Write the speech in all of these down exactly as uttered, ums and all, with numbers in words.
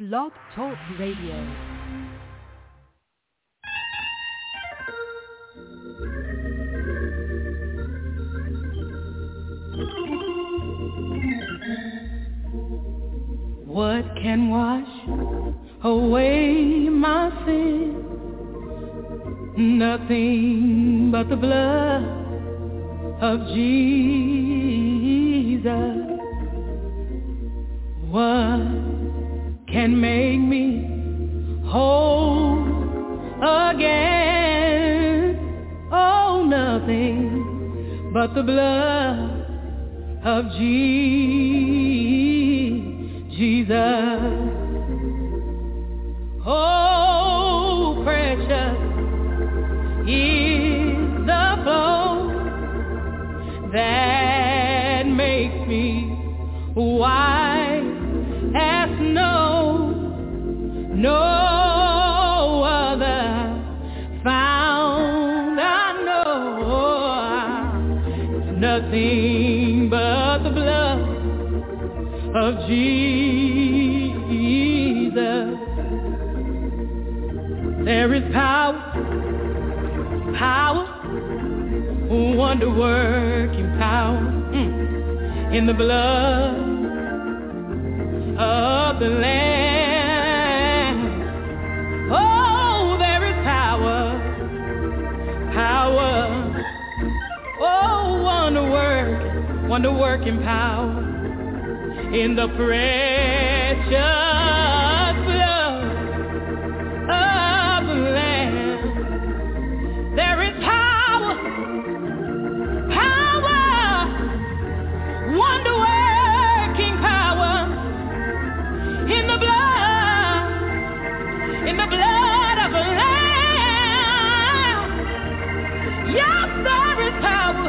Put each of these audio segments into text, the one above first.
Blog Talk Radio. What can wash away my sin? Nothing but the blood of Jesus. What can make me whole again? Oh, nothing but the blood of Jesus. Oh, precious is the flow that makes me white as snow. No other found I know. It's nothing but the blood of Jesus. There is power, power, wonder-working power mm, in the blood of the Lamb. Oh, there is power, power, oh, wonder-working, wonder-working power in the precious blood of the Lamb. There is power, power, wonder-working power in the blood, in the blood of the Lamb. Yes, there is power,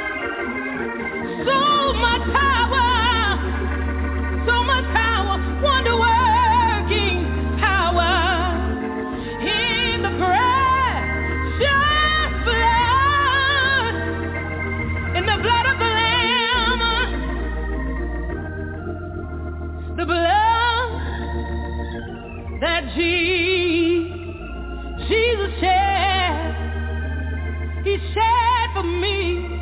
so much power, so much power, wonder-working power in the precious blood, in the blood of the Lamb, the blood that Je- Jesus shed, He shed for me.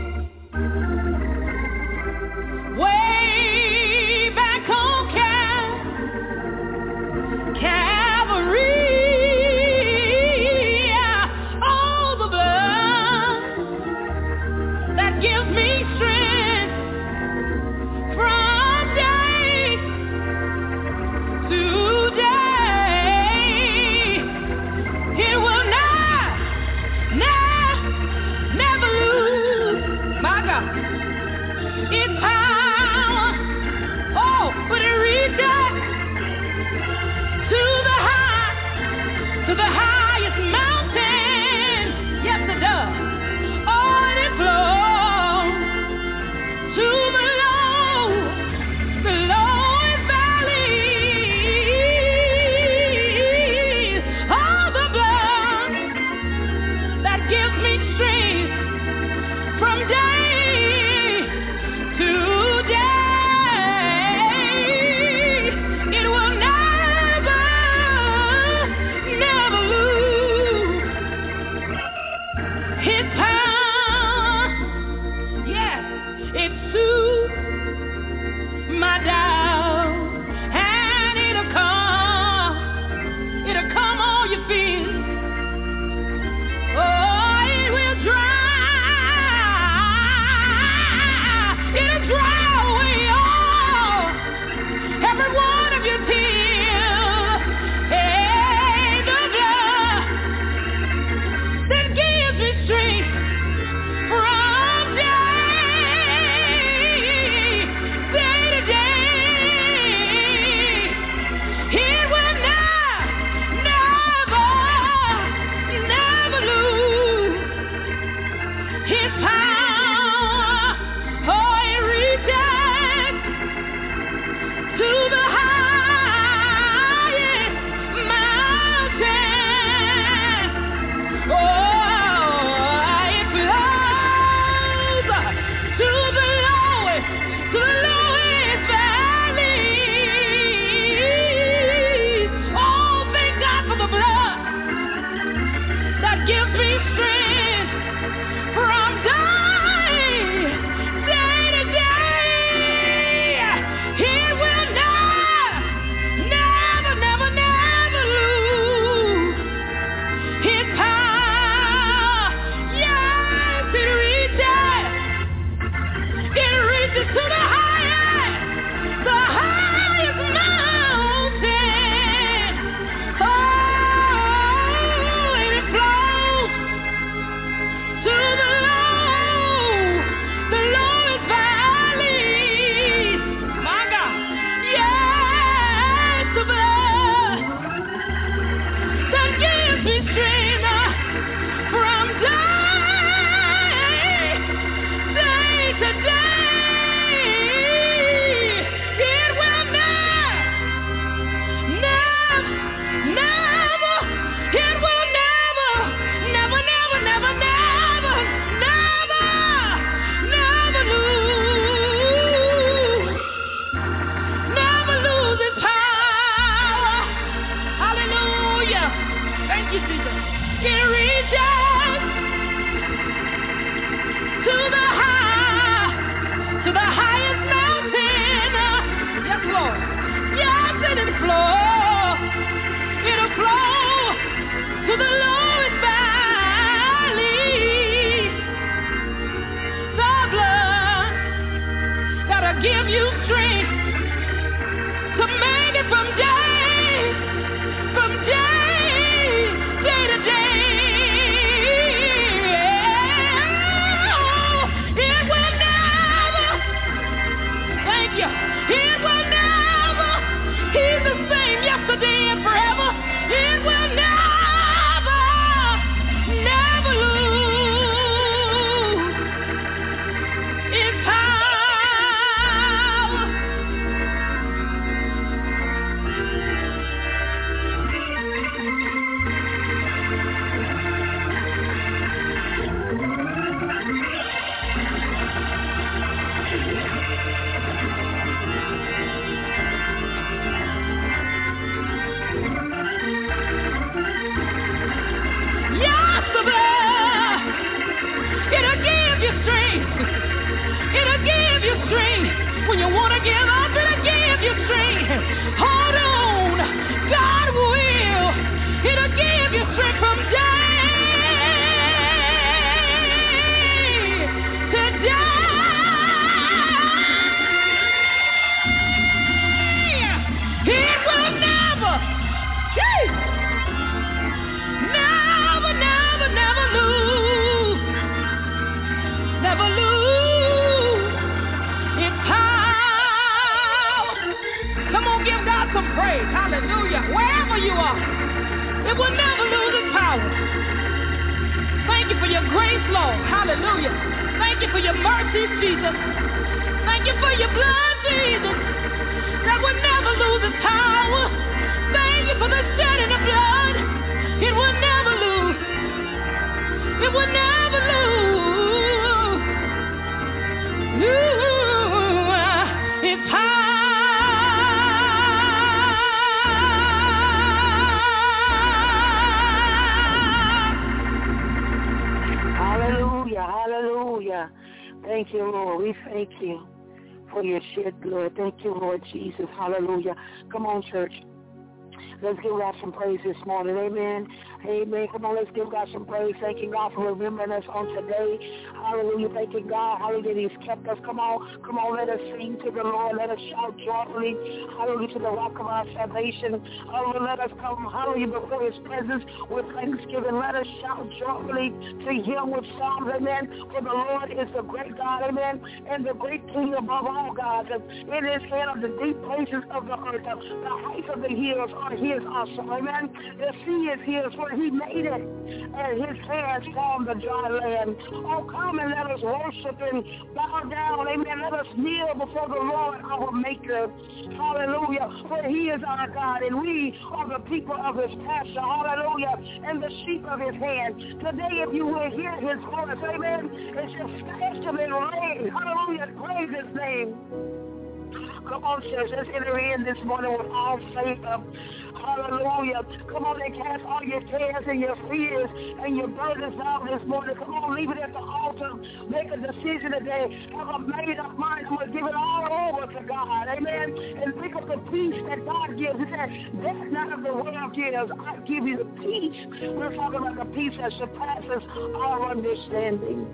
Way back on Cal- Calvary, oh, the blood that gives me strength from day to day. It will not, not, never lose, my God, its power. Oh, but it reaches to the praise. Hallelujah. Wherever you are, it will never lose its power. Thank you for your grace, Lord. Hallelujah. Thank you for your mercy, Jesus. Thank you for your blood, Jesus, that will never lose its power. Thank you for the shedding of blood. It will never lose. It will never lose. Ooh, its power. Hallelujah, hallelujah. Thank you, Lord. We thank you for your shed blood. Thank you, Lord Jesus. Hallelujah. Come on, church. Let's give God some praise this morning. Amen. Amen. Come on, let's give God some praise. Thanking God for remembering us on today. Hallelujah. Thanking God. Hallelujah. He's kept us. Come on. Come on. Let us sing to the Lord. Let us shout joyfully. Hallelujah. To the rock of our salvation. Hallelujah. Let us come. Hallelujah. Before his presence with thanksgiving. Let us shout joyfully to him with psalms. Amen. For the Lord is the great God. Amen. And the great King above all gods. In his hand of the deep places of the earth. The heights of the hills are his also. Amen. The sea is his, for he made it, and his hands formed the dry land. Oh, come and let us worship and bow down. Amen. Let us kneel before the Lord, our Maker. Hallelujah. For he is our God, and we are the people of his pasture. Hallelujah. And the sheep of his hand. Today, if you will hear his voice, amen, it's just stand him and reign. Hallelujah. Praise his name. Come on, church. Let's enter in this morning with all faith. Um, hallelujah. Come on and cast all your cares and your fears and your burdens out this morning. Come on, leave it at the altar. Make a decision today. Have a made up mind. I'm going to give it all over to God. Amen. And pick up the peace that God gives. He said, that's not of the world gives. I give you the peace. We're talking about the peace that surpasses our understanding.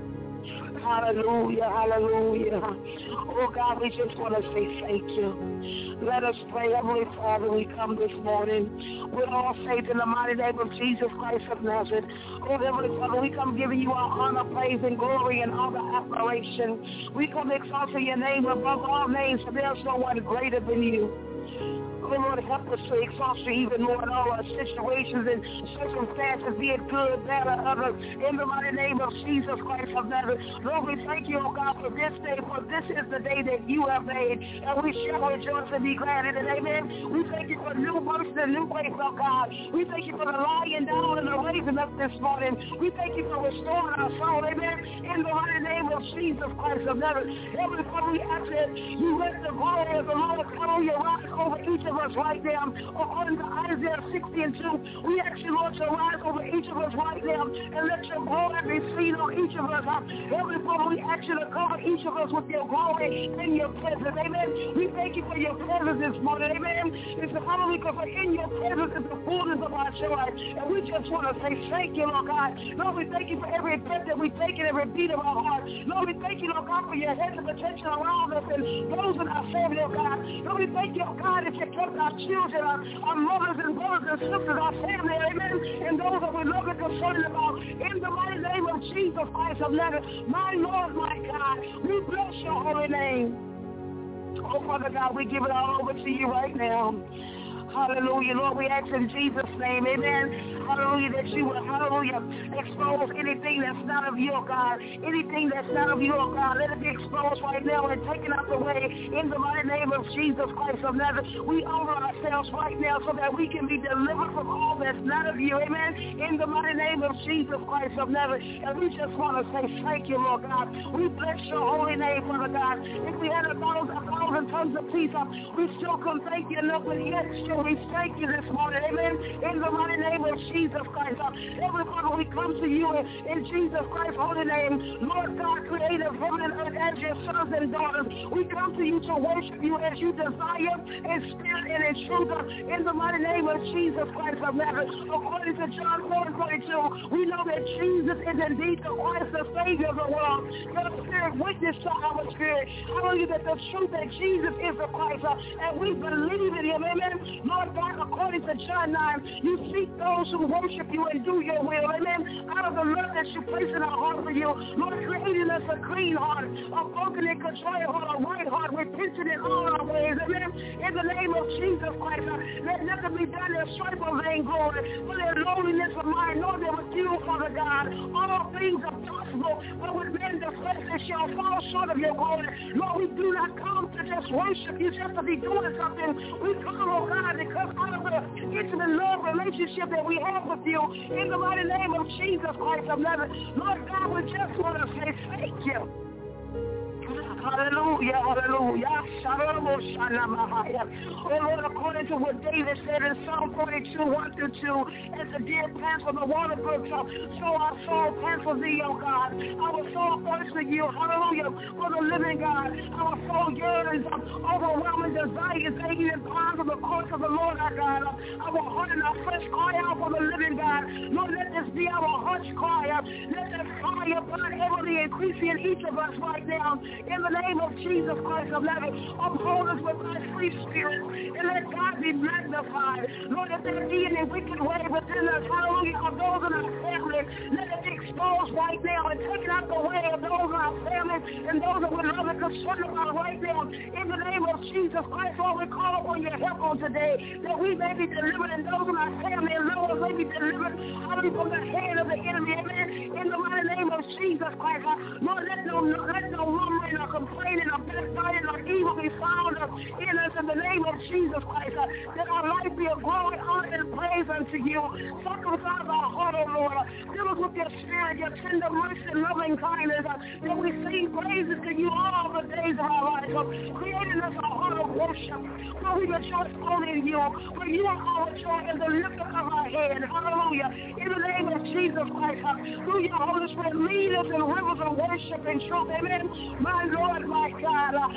Hallelujah, hallelujah. Oh, God, we just want to say thank you. Let us pray. Heavenly Father, we come this morning with all faith in the mighty name of Jesus Christ of Nazareth. Oh, Heavenly Father, we come giving you our honor, praise, and glory and all the admiration. We come exalting your name above all names, for there's no one greater than you. Oh, Lord, help us to exalt you even more in all our situations and circumstances, be it good, bad, or other. In the mighty name of Jesus Christ of Nazareth. Lord, we thank you, oh God, for this day, for this is the day that you have made, and we shall rejoice and be glad in it. Amen. We thank you for new mercy and new grace, oh God. We thank you for the lying down and the raising up this morning. We thank you for restoring our soul. Amen. In the mighty name of Jesus Christ of Nazareth. Heavenly Father, we ask that you let the glory of the Lord come on your rise over each of us right now. According to Isaiah sixty and two, we ask you, Lord, to rise over each of us right now and let your glory be seen on each of us. Heavenly Father, we ask you to cover each of us with your glory and your presence. Amen. We thank you for your presence this morning. Amen. It's hallelujah, because in your presence is the fullness of our joy. And we just want to say thank you, Lord God. Lord, we thank you for every breath that we take and every beat of our heart. Lord, we thank you, Lord God, for your hedge of protection around us and those in our family, oh God. Lord, we thank you, oh God, that you kept our children, our, our mothers and brothers and sisters, our family, amen, and those that we love and concerned about. In the mighty name of Jesus Christ of Nazareth, my Lord, my God, we bless your holy name. Oh, Father God, we give it all over to you right now. Hallelujah. Lord, we ask in Jesus' name, amen. Hallelujah, that you will, hallelujah, expose anything that's not of you, oh God. Anything that's not of you, oh God, let it be exposed right now and taken out the way in the mighty name of Jesus Christ of Nazareth. We humble ourselves right now so that we can be delivered from all that's not of you, amen. In the mighty name of Jesus Christ of Nazareth. And we just want to say thank you, Lord God. We bless your holy name, Father God. If we had a thousand, a thousand tons of peace, we still couldn't thank you enough, but yet still we thank you this morning, amen. In the mighty name of Jesus Christ. Every Father, we come to you in, in Jesus Christ's holy name. Lord God, creator of heaven and earth, as your sons and daughters, we come to you to worship you as you desire in spirit and in truth. In the mighty name of Jesus Christ of Nazareth. According to John four and twenty-two, we know that Jesus is indeed the Christ, the Savior of the world. Your spirit witness to our spirit. Hallelujah, that the truth that Jesus is the Christ, uh, and we believe in him, amen. Lord Lord God, according to John nine, you seek those who worship you and do your will. Amen. Out of the love that you place in our heart for you, Lord, creating us a clean heart, a broken and contrite heart, a right heart, repenting in all our ways. Amen. In the name of Jesus Christ, uh, let nothing be done in strife of vainglory, but in loneliness of mind, know that with you, Father God, all things are possible, but with men the flesh they shall fall short of your glory. Lord, we do not come to just worship you, just to be doing something. We come, oh God, because out of the intimate love relationship that we have with you, in the mighty name of Jesus Christ of Nazareth, Lord God, we just want to say thank you. Hallelujah, hallelujah. Oh Lord, according to what David said in Psalm forty-two, one through two, as the deer pants for the water brooks, so our soul pants for thee, oh God. Our soul thirsts for you, hallelujah, for the living God. Our soul yearns, overwhelming desires, aching and pines of the course of the Lord our God. Our heart and our flesh cry out for the living God. Lord, let this be our heart's cry. Let this fire burn heavily increasing in each of us right now. In the name of Jesus Christ of Nazareth, uphold us with thy free spirit, and let God be magnified. Lord, if there be any wicked way within us, hallelujah, of those in our family, let it be exposed right now and taken out the way of those in our family and those that we're loving concerned about right now. In the name of Jesus Christ, Lord, we call upon your help on today, that we may be delivered and those in our family and those may be delivered, hallelujah, from the hand of the enemy. Amen. In the mighty name of Jesus Christ, Lord, let no, let no murmuring or complaining or backbiting or evil be found in us in the name of Jesus Christ, uh, that our life be a glory, honor, and praise unto you. Circumcise our heart, O Lord. Fill us with your spirit, your tender mercy and loving kindness, uh, that we sing praises to you all the days of our life, uh, creating us a heart of worship, where we rejoice only in you, where you are our joy and the lifter of our head. Hallelujah. In the name of Jesus Christ, uh, through your Holy Spirit, lead us in rivers of worship and truth. Amen. My Lord, my God, uh,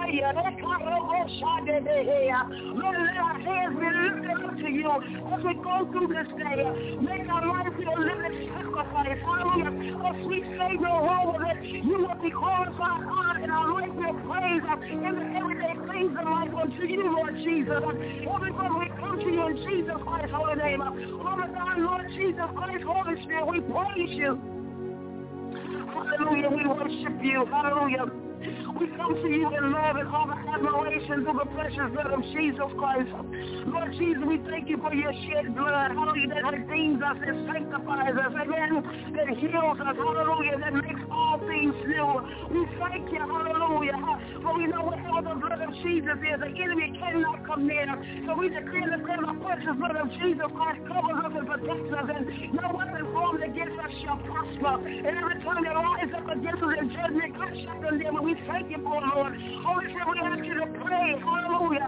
Lord, let our hands be lifted up to you as we go through this day. Make our life be a living sacrifice. Hallelujah. A sweet Savior, Lord, that you will be glorified, honored, and our life will praise in the everyday things in life unto you, Lord Jesus. Everyone we come to you in Jesus Christ's holy name. Lord God, Lord Jesus Christ, Holy Spirit, we praise you. Hallelujah, we worship you. Hallelujah. We come to you in love and all the admiration through the precious blood of Jesus Christ. Lord Jesus, we thank you for your shed blood. Hallelujah, that redeems us and sanctifies us. Amen. That heals us. Hallelujah, that makes all things new. We thank you. Hallelujah. For we know whatever the blood of Jesus is, the enemy cannot come near. So we declare the precious blood of Jesus Christ covers us and protects us, and no weapon formed against us shall prosper. And every time that rises up against us in judgment, God shall condemn. And we thank you for, Lord. Holy Spirit, we ask you to pray. Hallelujah.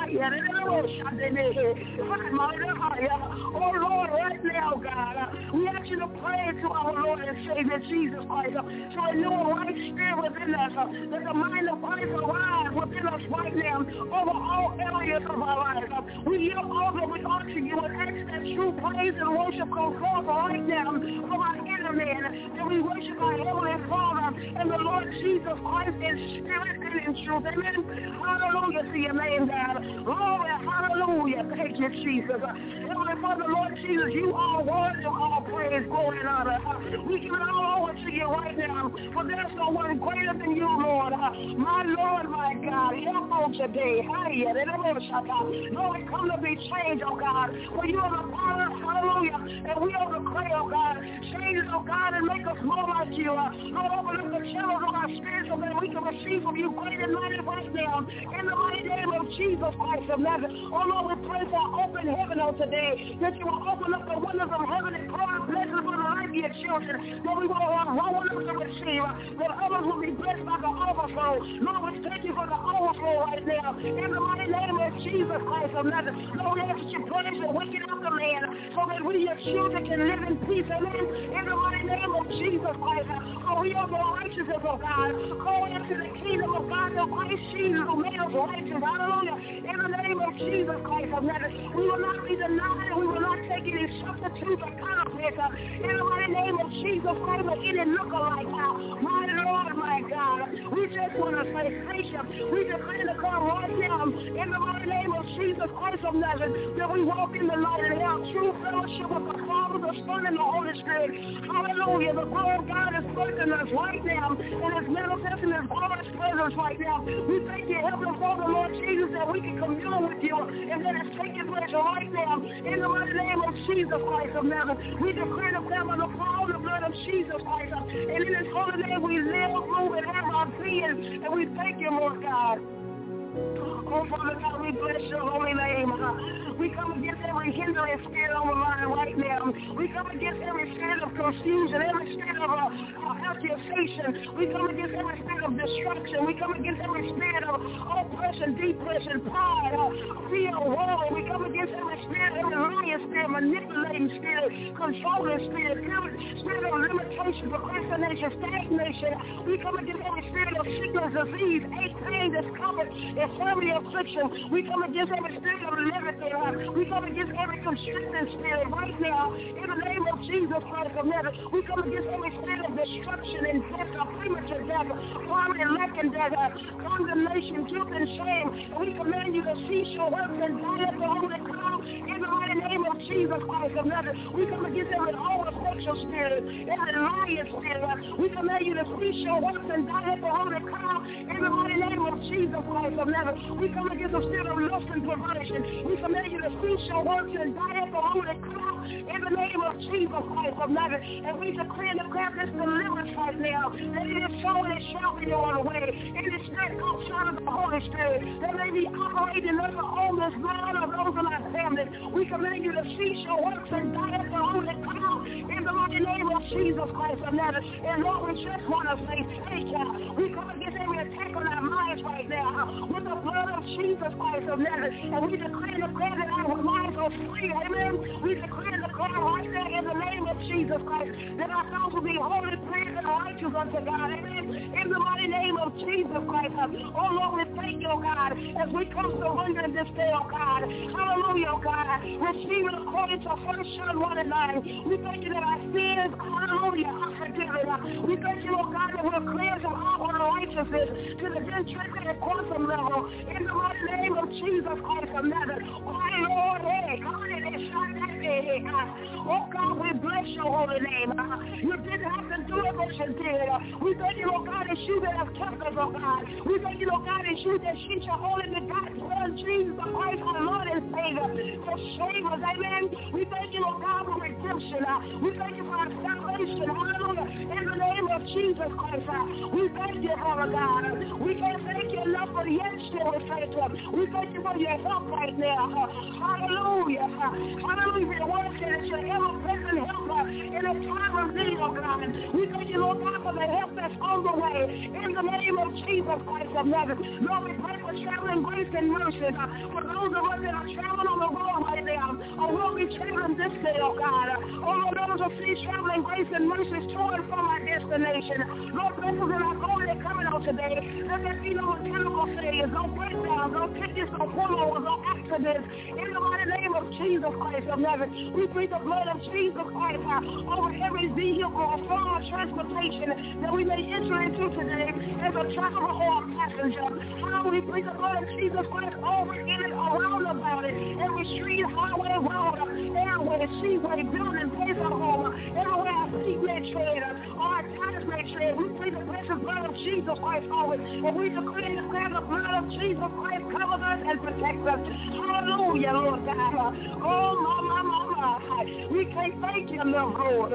Oh, Lord, right now, God, we ask you to pray to our Lord and Savior, Jesus Christ, to renew a right spirit within us, that the mind of Christ arise within us right now over all areas of our life. We yield all that we are to you and ask that true praise and worship come forth right now from our inner man, that we worship our Heavenly Father and the Lord Jesus Christ in spirit and in truth. Amen. Hallelujah to your name, God. Glory, hallelujah. Thank you, Jesus. Heavenly Father, Lord Jesus, you are worthy of all praise, glory, and honor. We give it all over to you right now, for there's no one greater than you, Lord. My Lord, my God, help on today. Lord, we come to be changed, oh God, for you are the power, hallelujah, and we are the clay, oh God. Change us, oh God, and make us more like you. Lord, open up the channels of our spirit so that we can receive from you great and mighty right now. In the mighty name of Jesus Christ of Nazareth. Oh Lord, we pray for open heaven on today, that you will open up the windows of heaven and pour out blessings for the life of your children, that we will have one enough to receive, that others will be blessed by the overflow. Lord, we thank you for the overflow right now. In the mighty name of Jesus Christ of Nazareth. Lord, we ask that you punish the wicked of the land, so that we, your children, can live in peace. Amen. In the mighty name of Jesus Christ. For we are the righteousness of God. Going into the kingdom of God, the Christ Jesus who made us righteous. Hallelujah. In the name of Jesus Christ of Nazareth, we will not be denied. We will not take any substitute or counterfeit. In the mighty name of Jesus Christ, or any lookalike. My Lord, my God. We just want to say thank you. We declare to come right now in the mighty name of Jesus Christ of Nazareth that we walk in the light and have true fellowship with the Father, the Son, and the Holy Spirit. Hallelujah. The glory of God is working us right now and is manifesting His glorious presence right now. We thank you, Heavenly Father, Lord Jesus, that we can commune with you and that it's taking place right now in the mighty name of Jesus Christ of Nazareth. We declare the power of the power of the blood of Jesus Christ. And in His holy name we live, move, and have our being. And we thank you, Lord God. Oh, Father God, we bless your holy name. We come against every hindering spirit on the line right now. We come against every spirit of confusion, every spirit of uh, uh, accusation. We come against every spirit of destruction. We come against every spirit of oppression, depression, pride, uh, fear, war. We come against every spirit, every lying spirit, manipulating spirit, controlling spirit, spirit of limitation, procrastination, stagnation. We come against every spirit of sickness, disease, ache, pain, discomfort, infirmity, affliction. We come against every spirit of limiting. Uh, we come against every constricting spirit right now in the name of Jesus Christ of Nazareth. We come against every spirit of destruction and death, uh, premature death, poverty, lack and death, uh, condemnation, guilt and shame. And we command you to cease your works and die at the holy cross in the mighty name of Jesus Christ of Nazareth. We come against every homosexual spirit, every lying spirit. Uh, we command you to cease your works and die at the holy cross in the mighty name of Jesus Christ of Nazareth. We come against the spirit of lust and perversion. We command you to cease your works and die at the holy cross in the name of Jesus Christ of Nazareth. And we declare and declare this deliverance right now. That it is so and it shall be on the way. Any spirit outside of the Holy Spirit that may be operating under all this blood of those in our family. We command you to cease your works and die at the holy cross in the mighty name of Jesus Christ of Nazareth. And Lord, we just want to say thank you. We come against every attack on our minds right now with the blood of Jesus Christ of Nazareth. And we declare and declare that our minds are free. Amen. We declare and declare right now in the name of Jesus Christ that our thoughts will be holy, pure, and righteous unto God. Amen. In the mighty name of Jesus Christ. Oh Lord, we thank you, oh God, as we come surrendering this day, oh God. Hallelujah, oh God. Receive it according to First John one and nine. We thank you that our sins, hallelujah, are forgiven. We thank you, oh God, that we're cleansed of all unrighteousness to the district and quantum level. In the mighty name of Jesus Christ of Nazareth. Oh Lord, hey, God, it is shot that day. Oh God, we bless your holy name. You didn't have to do it, but you did. We thank you, oh God, it's you that have kept us, oh God. We thank you, oh God, it's you that sent your only begotten Son, Jesus Christ, our Lord and Savior, to save us. Amen. We thank you, oh God, for redemption. We thank you for our salvation. Hallelujah. In the name of Jesus Christ, we thank you, Father God. We can't thank you enough, but yet still we thank you. We thank you for your help right now. Hallelujah. Hallelujah. Your word says that you're ever-present helper in a time of need, oh God. We thank you, Lord God, for the help that's on the way. In the name of Jesus Christ of Nazareth. Lord, we pray for traveling grace and mercy. For those of us that are traveling on the road right now, or will be traveling this day, oh God. Oh Lord, those of us traveling grace and mercy to and from our destination. Lord, bless us in our going and coming out today. Let there be no mechanical failures, no breakdowns, no tickets, no pullovers, no accidents. In the mighty name of Jesus Christ of Nazareth, we plead the blood of Jesus Christ uh, over every vehicle or form of transportation that we may enter into today as a driver or a passenger. How we plead the blood of Jesus Christ over in and around about it. Every street, highway, road, airway, seaway, building, place of home, everywhere our feet may tread or our tires may tread. We plead the precious blood of Jesus Christ over it. And we declare and declare the blood of Jesus Christ covers us and protects us. Hallelujah, Lord God. Oh, my, my, my, my. We can't thank you enough, Lord.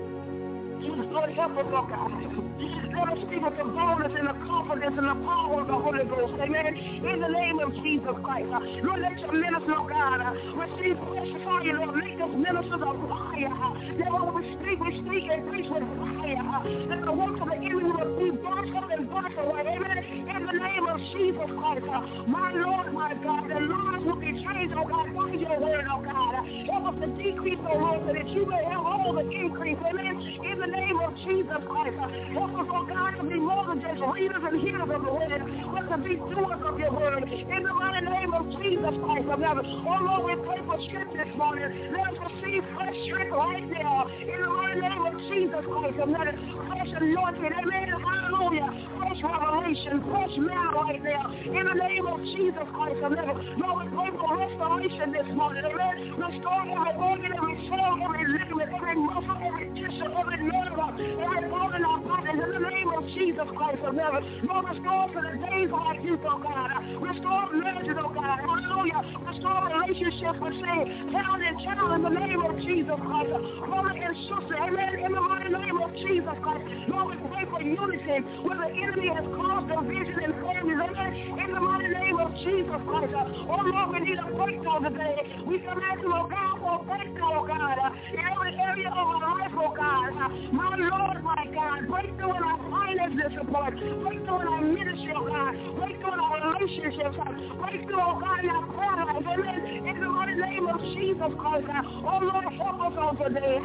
Lord, help us, oh God. Let us speak with the boldness and the confidence and the power of the Holy Ghost. Amen. In the name of Jesus Christ. Uh, Lord, let your ministers, oh God, uh, receive fresh fire. Lord, make us ministers of fire. Uh, that when we speak, we speak and preach with fire. Uh, that the works of the enemy will be burnt up and burnt away. Amen. In the name of Jesus Christ. Uh, my Lord, my God, the lives will be changed, oh God, by your word, oh God. Uh, help us to decrease, oh Lord, so that you may have all the increase. Amen. In the name of Jesus Christ. Help us, oh God, to be more than just readers and hearers of the word, but to be doers of your word. In the mighty name of Jesus Christ of heaven. Oh Lord, we pray for strength this morning. Let us receive fresh strength right now. In the mighty name of Jesus Christ of heaven. Fresh anointing. Amen. Hallelujah. Fresh revelation. Fresh manna right now. In the name of Jesus Christ of heaven. Lord, we pray for restoration this morning. Amen. Restore every organ, every cell, every ligament, every muscle, every tissue, every nerve, every bone in our bodies. In the name of Jesus Christ of heaven. Lord, restore to the days of our youth, oh God. Restore marriages, oh God. Hallelujah. Restore relationships between parent and child in the name of Jesus Christ. Brother and sister, amen. In the mighty name of Jesus Christ. Lord, we pray for unity where the enemy has caused division in families. Amen. In the mighty name of Jesus Christ. Oh Lord, we need a breakthrough today. We command you, oh God, for a breakthrough, oh God. In every area of our life, oh God. My Lord, my God. Breakthrough in our finances, support. Breakthrough in our ministry, oh God. Breakthrough in our relationships. Breakthrough, oh God, in our prayer life. Amen. In the mighty name of Jesus Christ. Oh Lord, help us on today.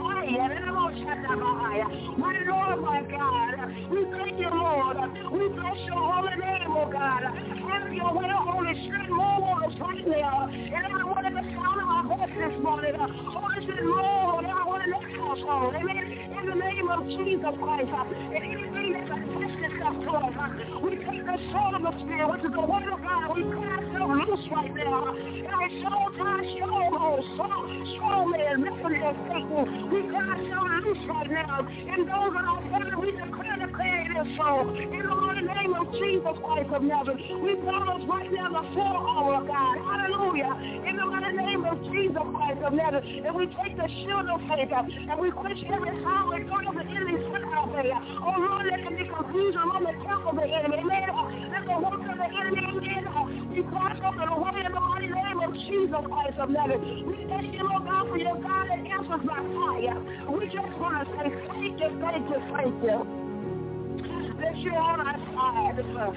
My Lord, my God. We thank you, Lord. We bless your holy name, oh God. Have your way, Holy Spirit, move on us right now. And everyone in the sound of our voice this morning. Holy Spirit, move on everyone in this household. Amen. In the name of Jesus Christ. And anything that's attached itself to us, we take the sword of the Spirit, which is the word of God. We cast it loose right now. Every soul tie, stronghold, soul, strong man, messenger of Satan. We cast it loose right now. And those in our family, we declare, declare it is so. In the mighty name of Jesus Christ of Nazareth, we promise right now the full armor of God. Hallelujah. In the mighty name of Jesus Christ of Nazareth, and we take the shield of faith and we quench every power and thought of the enemy sent our way. Oh Lord, let there be confusion on the camp of the enemy. Amen. Let the work of the enemy again be crossed up and away in the mighty name of Jesus Christ of Nazareth. We thank you, Lord God, for your God that answers by fire. We just want to say thank you, thank you, thank you. That you're on our side.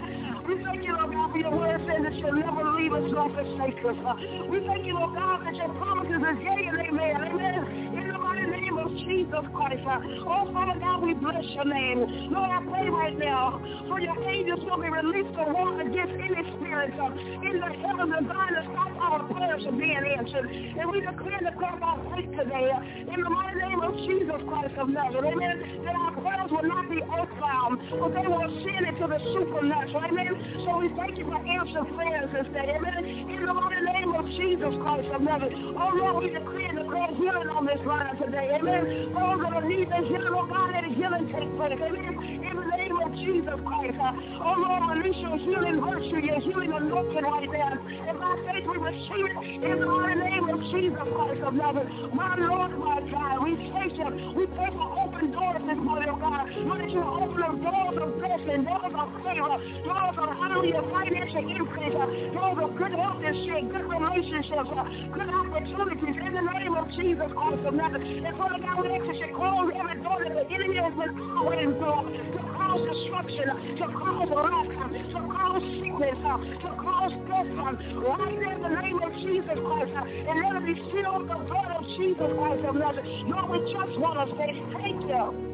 We thank you, Lord God, for your word saying that you'll never leave us nor forsake us. We thank you, Lord God, that your promises are yea and amen. Amen. In the mighty name of Jesus Christ. Oh, Father God, we bless your name. Lord, I pray right now for your angels will be released to war against any spirits in the heavens and bind to stop our prayers from being answered. And we declare the prayer by faith today in the mighty name of Jesus Christ of Nazareth. Amen. That our prayers will not be earthbound, but they will ascend into the supernatural. Amen. So we thank you for answering prayers this day. Amen. In the mighty name of Jesus Christ of Nazareth. Oh Lord, we declare and declare healing on this line today. Amen. Those that are need the healing, oh God, let the healing take place. Amen. In the name of Jesus Christ. Oh Lord, release your healing virtue, your healing anointing right there. And by faith we receive it in the mighty name of Jesus Christ of Nazareth. My Lord, my God, we thank you. We pray for open doors this morning, oh God. Lord, that you open the doors of blessing, doors of favor, doors of hallelujah, financial increase, doors of good health and strength, good relationships, good opportunities in the name of Jesus Christ of Nazareth. And Father God, we ask that you close every door that the enemy has been operating through to cause destruction, to cause lack, to cause sickness, to cause death. Right there in the name of Jesus Christ, and let it be filled with the blood of Jesus Christ of Nazareth. Lord, we just want to say thank you.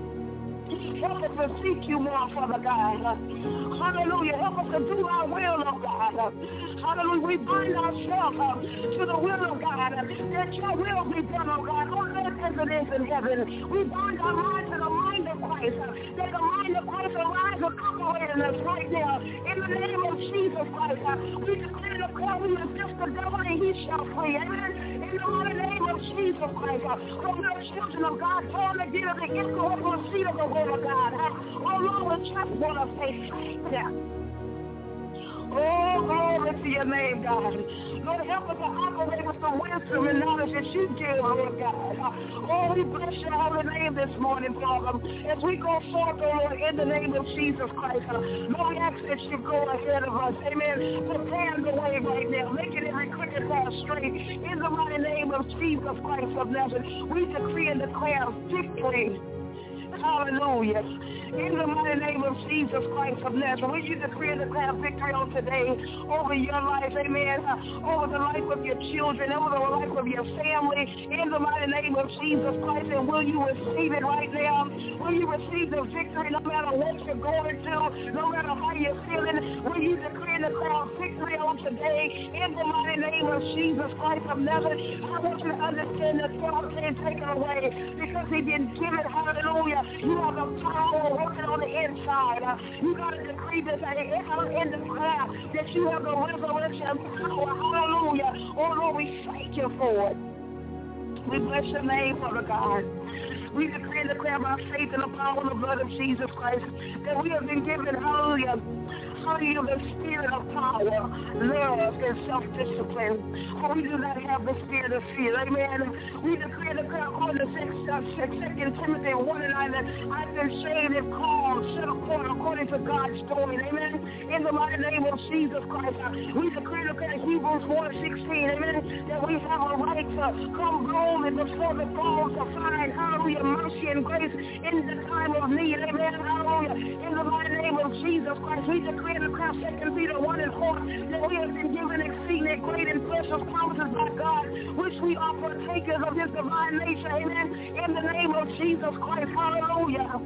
Help us to seek you more, Father God. Hallelujah. Help us to do our will, oh God. Hallelujah. We bind ourselves uh, to the will of God. Uh, that your will be done, oh God, on earth as it is in heaven. We bind our mind to the mind of Christ. Uh, that the mind of Christ arise and operate in us right now. In the name of Jesus Christ, uh, we declare the call, we resist the devil and he shall flee. Amen. In the mighty name of Jesus Christ, uh, for we are children of God, born again of the incorruptible seed of the word of God. Oh Lord, we just want to say thank you. Oh, glory to your name, God. Lord, help us to operate with the wisdom and knowledge that you give, Lord God. Oh, we bless your holy name this morning, Father. As we go forth, oh Lord, in the name of Jesus Christ, Lord, we ask that you go ahead of us. Amen. Prepare the way right now, making every crooked path straight. In the mighty name of Jesus Christ of Nazareth, we decree and declare victory. Hallelujah. In the mighty name of Jesus Christ of Nazareth, we you decree and declare victory on today over your life, amen, over the life of your children, over the life of your family, in the mighty name of Jesus Christ. And will you receive it right now? Will you receive the victory no matter what you're going through, no matter how you're feeling? Will you decree and declare victory on today in the mighty name of Jesus Christ of Nazareth? I want you to understand that God can't take it away because he didn't give it. Hallelujah. You have the power working on the inside. Uh, you got to decree this in the prayer that you have the resurrection power. Hallelujah. Oh Lord, we thank you for it. We bless your name, Father God. We decree and declare by faith in the power and the blood of Jesus Christ that we have been given, hallelujah, hallelujah, the spirit of power, love, and self-discipline. Oh, we do not have the spirit of fear, amen. We decree and declare according to Second Timothy one and nine that I've been saved and called, set apart according to God's doing, amen. In the mighty name of Jesus Christ, we decree and declare Hebrews one sixteen, amen, that we have a right to come boldly before the throne to find, hallelujah, mercy and grace in the time of need, amen, hallelujah. In the mighty name of Jesus Christ, we decree and declare Second Peter one and four that we have been given exceeding great and precious promises by God, which we are partakers of his divine nature, amen, in the name of Jesus Christ, hallelujah.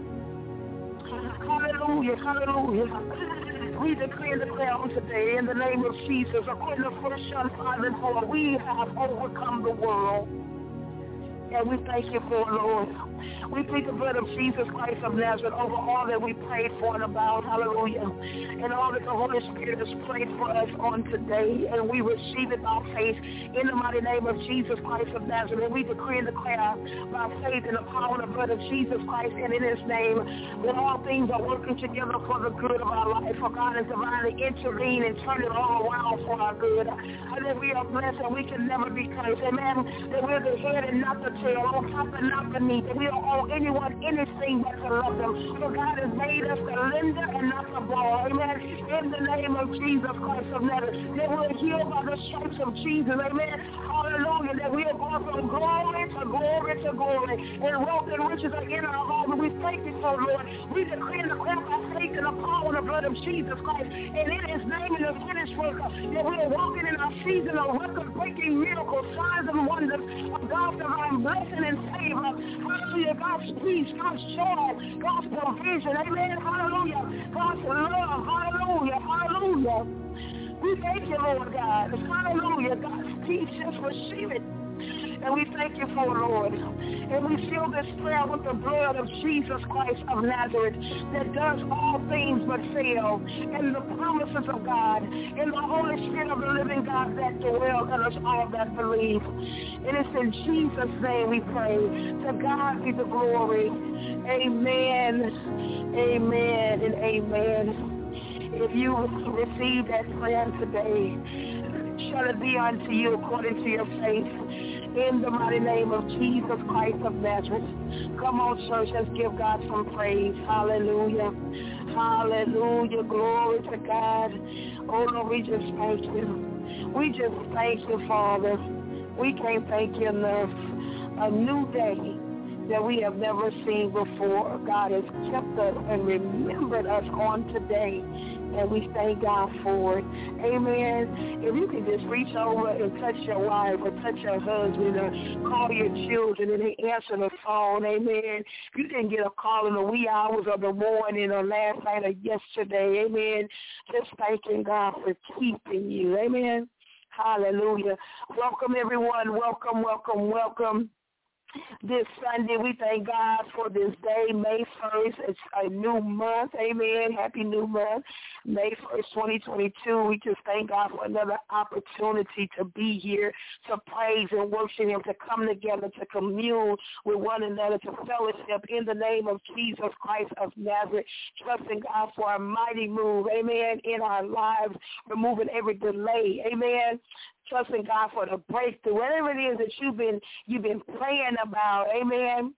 Hallelujah, hallelujah. We decree and declare on today in the name of Jesus, according to First John five and four, we have overcome the world. And we thank you for it, Lord. We plead the blood of Jesus Christ of Nazareth over all that we prayed for and about, hallelujah, and all that the Holy Spirit has prayed for us on today, and we receive it by faith in the mighty name of Jesus Christ of Nazareth. And we decree and declare by faith in the power and the blood of Jesus Christ and in his name that all things are working together for the good of our life, for God has divinely intervened and turned it all around for our good, and that we are blessed and we can never be cursed, amen, that we're the head and not the tail, on top and not beneath, that we don't owe anyone anything but to love them. For God has made us the lender and not the borrower. Amen. In the name of Jesus Christ of Nazareth, that we're healed by the stripes of Jesus. Amen. Hallelujah. That we are going from glory to glory to glory. And wealth and riches are in our home. And we thank you for, Lord. We decree and declare by faith in the power and the blood of Jesus Christ. And in his name and the finished work, that we are walking in our season of record-breaking miracles, signs and wonders of God's divine blessing and favor. Hallelujah. God's peace, God's joy, God's provision. Amen. Hallelujah. God's love. Hallelujah. Hallelujah. We thank you, Lord God. Hallelujah. God's peace. Just receive it. And we thank you for it, Lord. And we seal this prayer with the blood of Jesus Christ of Nazareth that does all things but fail. And the promises of God and the Holy Spirit of the living God that dwell in us all that believe. And it's in Jesus' name we pray. To God be the glory. Amen. Amen and amen. If you receive that prayer today, shall it be unto you according to your faith. In the mighty name of Jesus Christ of Nazareth. Come on, church, let's give God some praise. Hallelujah. Hallelujah. Glory to God. Oh, Lord, we just thank you. We just thank you, Father. We can't thank you enough. A new day that we have never seen before. God has kept us and remembered us on today. And we thank God for it. Amen. If you can just reach over and touch your wife or touch your husband or call your children and they answer the phone. Amen. You can get a call in the wee hours of the morning or last night or yesterday. Amen. Just thanking God for keeping you. Amen. Hallelujah. Welcome, everyone. Welcome, welcome, welcome. This Sunday, we thank God for this day, May first. It's a new month. Amen. Happy new month. May first, twenty twenty-two. We just thank God for another opportunity to be here, to praise and worship him, to come together, to commune with one another, to fellowship in the name of Jesus Christ of Nazareth, trusting God for a mighty move, amen, in our lives, removing every delay, amen. Trusting God for the breakthrough, whatever it is that you've been you've been praying about, amen.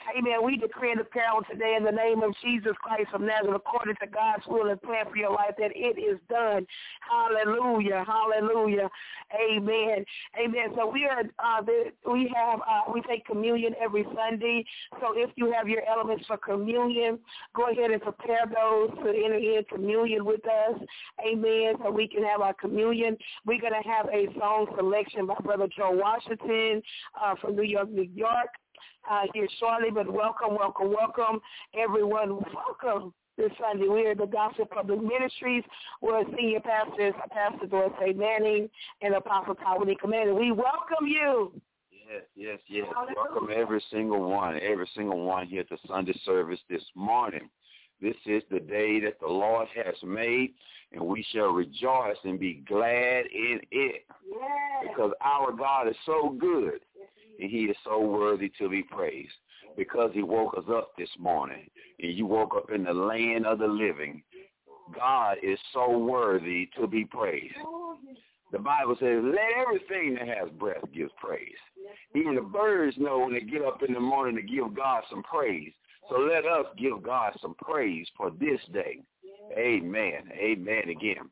Amen. We decree and declare on today in the name of Jesus Christ of Nazareth, according to God's will and plan for your life, that it is done. Hallelujah. Hallelujah. Amen. Amen. So we are, uh, we have, uh, we take communion every Sunday. So if you have your elements for communion, go ahead and prepare those to enter in communion with us. Amen. So we can have our communion. We're going to have a song selection by Brother Joe Washington uh, from New York, New York, uh, here shortly. But welcome, welcome, welcome, everyone. Welcome this Sunday. We are the Gospel Public Ministries. We're senior pastors, Pastor Dorsey Manning and Apostle Tawani Commander. We welcome you. Yes, yes, yes. Welcome every single one, every single one here at the Sunday service this morning. This is the day that the Lord has made, and we shall rejoice and be glad in it. Yes. Because our God is so good, and he is so worthy to be praised. Because he woke us up this morning, and you woke up in the land of the living. God is so worthy to be praised. The Bible says, let everything that has breath give praise. Even the birds know when they get up in the morning to give God some praise. So let us give God some praise for this day. Amen. Amen again.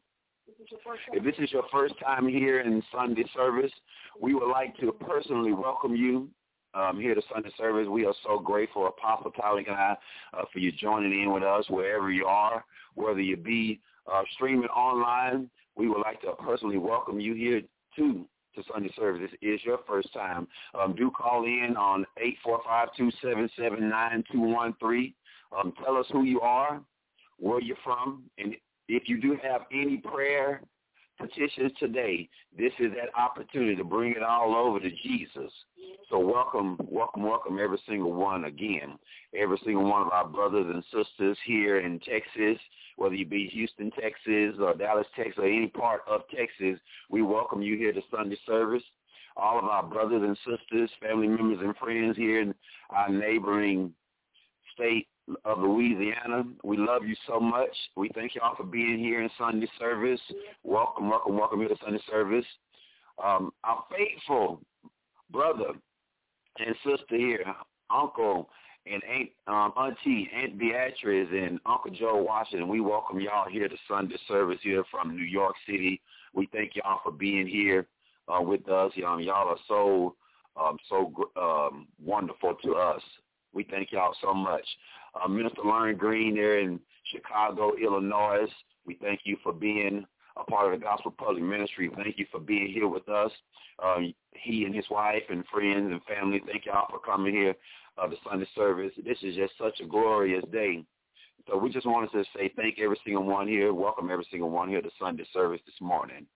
If this is your first time here in Sunday service, we would like to personally welcome you um, here to Sunday service. We are so grateful, Apostle Tyler and I, uh, for you joining in with us wherever you are, whether you be uh, streaming online. We would like to personally welcome you here too to Sunday service. This is your first time. Um, do call in on eight four five, two seven seven, nine two one three. Um, tell us who you are, where you're from, and if you do have any prayer petitions today, this is that opportunity to bring it all over to Jesus. So welcome, welcome, welcome every single one again. Every single one of our brothers and sisters here in Texas, whether you be Houston, Texas, or Dallas, Texas, or any part of Texas, we welcome you here to Sunday service. All of our brothers and sisters, family members and friends here in our neighboring state of Louisiana, we love you so much. We thank y'all for being here in Sunday service. Welcome, welcome, welcome here to Sunday service. Um, our faithful brother and sister here, Uncle and Aunt, um, Auntie, Aunt Beatrice and Uncle Joe Washington, we welcome y'all here to Sunday service here from New York City. We thank y'all for being here uh, with us. Y'all, y'all are so, um, so um, wonderful to us. We thank y'all so much. Uh, Minister Lauren Green there in Chicago, Illinois, we thank you for being a part of the Gospel Public Ministry. Thank you for being here with us. Uh, he and his wife and friends and family, thank y'all for coming here uh, to Sunday service. This is just such a glorious day. So we just wanted to say thank every single one here. Welcome every single one here to Sunday service this morning.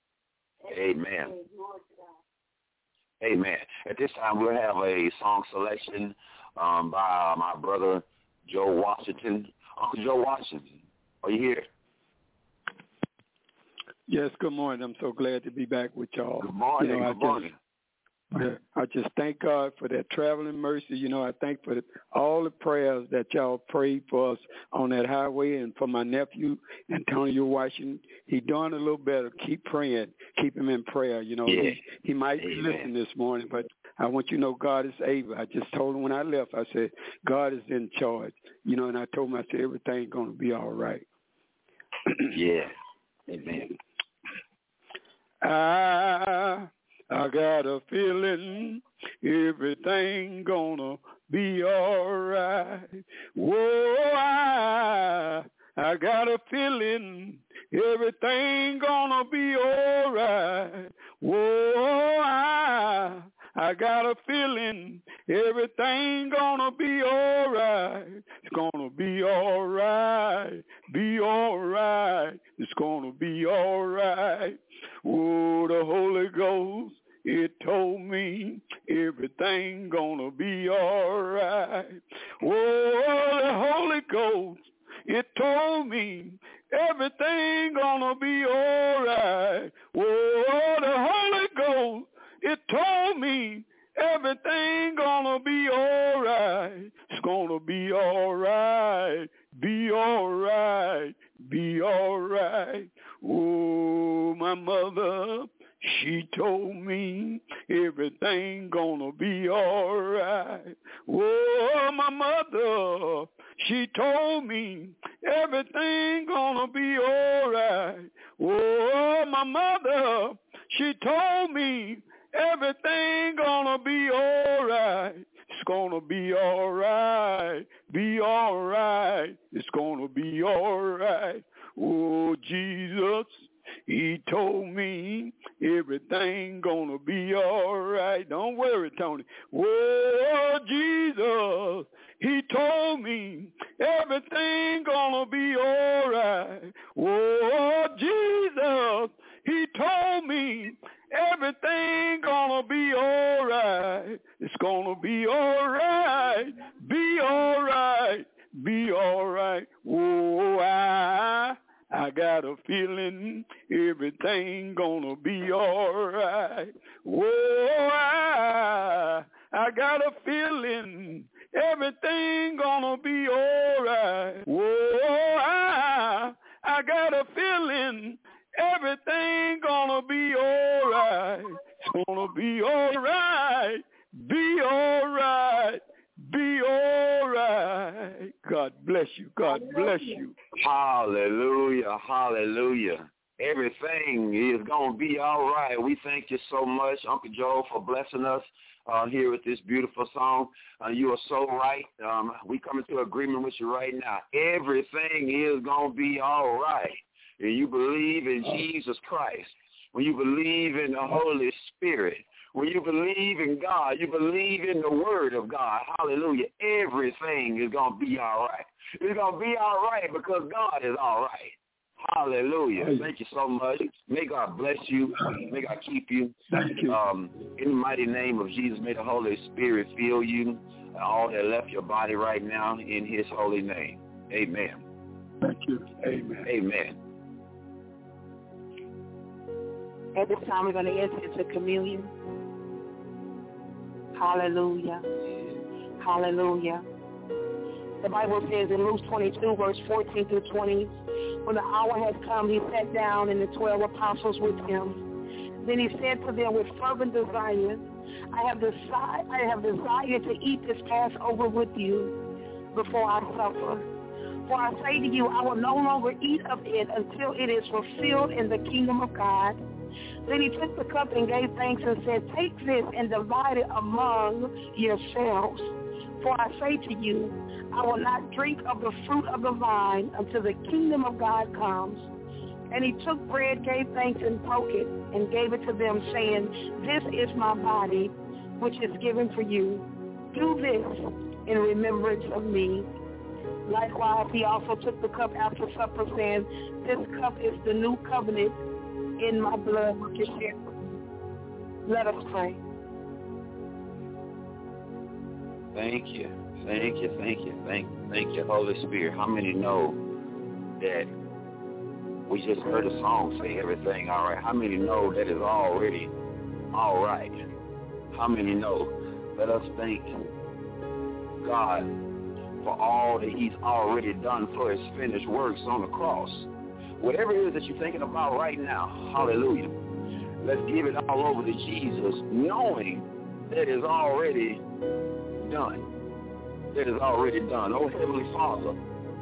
Amen. Amen. At this time, we'll have a song selection um, by my brother, Joe Washington. Uncle Joe Washington, are you here? Yes, good morning. I'm so glad to be back with y'all. Good morning, you know, good I morning. Just, I just thank God for that traveling mercy. You know, I thank for the, all the prayers that y'all prayed for us on that highway, and for my nephew, Antonio Washington. He doing a little better. Keep praying. Keep him in prayer. You know, yeah. he, he might Amen. be listening this morning, but I want you to know God is able. I just told him when I left, I said, God is in charge. You know, and I told him, I said, everything's going to be all right. Yeah. Amen. I, I got a feeling everything gonna be all right. Whoa, I, I got a feeling everything gonna be all right. Whoa, I, I got a feeling everything gonna be all right. It's gonna be all right, be all right. It's gonna be all right. Oh, the Holy Ghost, it told me everything gonna be all right. Oh, the Holy Ghost, it told me everything gonna be all right. Oh, the Holy Ghost, it told me everything gonna be all right. It's gonna be all right, be all right, be all right. Oh, my mother, she told me everything gonna be all right. Oh, my my mother, she told me everything gonna be all right. Oh, my mother, she told me everything gonna be all right. It's gonna be all right, be all right. It's gonna be all right. Oh, Jesus, he told me everything gonna be all right. Don't worry, Tony. Oh, Jesus, he told me everything gonna be all right. Oh, Jesus, he told me everything gonna be all right. It's gonna be all right, be all right, be all right. Oh, I... I got a feeling everything gonna be all right. Oh, I, I got a feeling everything gonna be all right. Oh, I, I got a feeling everything gonna be all right. It's gonna be all right, be all right. Be all right. God bless you. God bless you. Hallelujah. Hallelujah. Everything is going to be all right. We thank you so much, Uncle Joe, for blessing us uh, here with this beautiful song. Uh, you are so right. Um, we come into agreement with you right now. Everything is going to be all right. And you believe in Jesus Christ. When you believe in the Holy Spirit, when you believe in God, you believe in the word of God. Hallelujah. Everything is going to be all right. It's going to be all right because God is all right. Hallelujah. Thank you so much. May God bless you. May God keep you. Thank you. Um, in the mighty name of Jesus, may the Holy Spirit fill you and all that left your body right now in his holy name. Amen. Thank you. Amen. Amen. At this time, we're going to enter into communion. Hallelujah. Hallelujah. The Bible says in Luke twenty-two, verse fourteen through twenty, when the hour had come, he sat down and the twelve apostles with him. Then he said to them with fervent desire, I have desired, I have desired to eat this Passover with you before I suffer. For I say to you, I will no longer eat of it until it is fulfilled in the kingdom of God. Then he took the cup and gave thanks and said, take this and divide it among yourselves. For I say to you, I will not drink of the fruit of the vine until the kingdom of God comes. And he took bread, gave thanks, and broke it, and gave it to them, saying, this is my body, which is given for you. Do this in remembrance of me. Likewise, he also took the cup after supper, saying, this cup is the new covenant in my blood, which is shed. Let us pray. Thank you. Thank you. Thank you. Thank, thank you, Holy Spirit. How many know that we just heard a song say everything all right? How many know that is already all right? How many know? Let us thank God for all that he's already done for his finished works on the cross. Whatever it is that you're thinking about right now, hallelujah, let's give it all over to Jesus, knowing that it's already done. That is already done. Oh, Heavenly Father,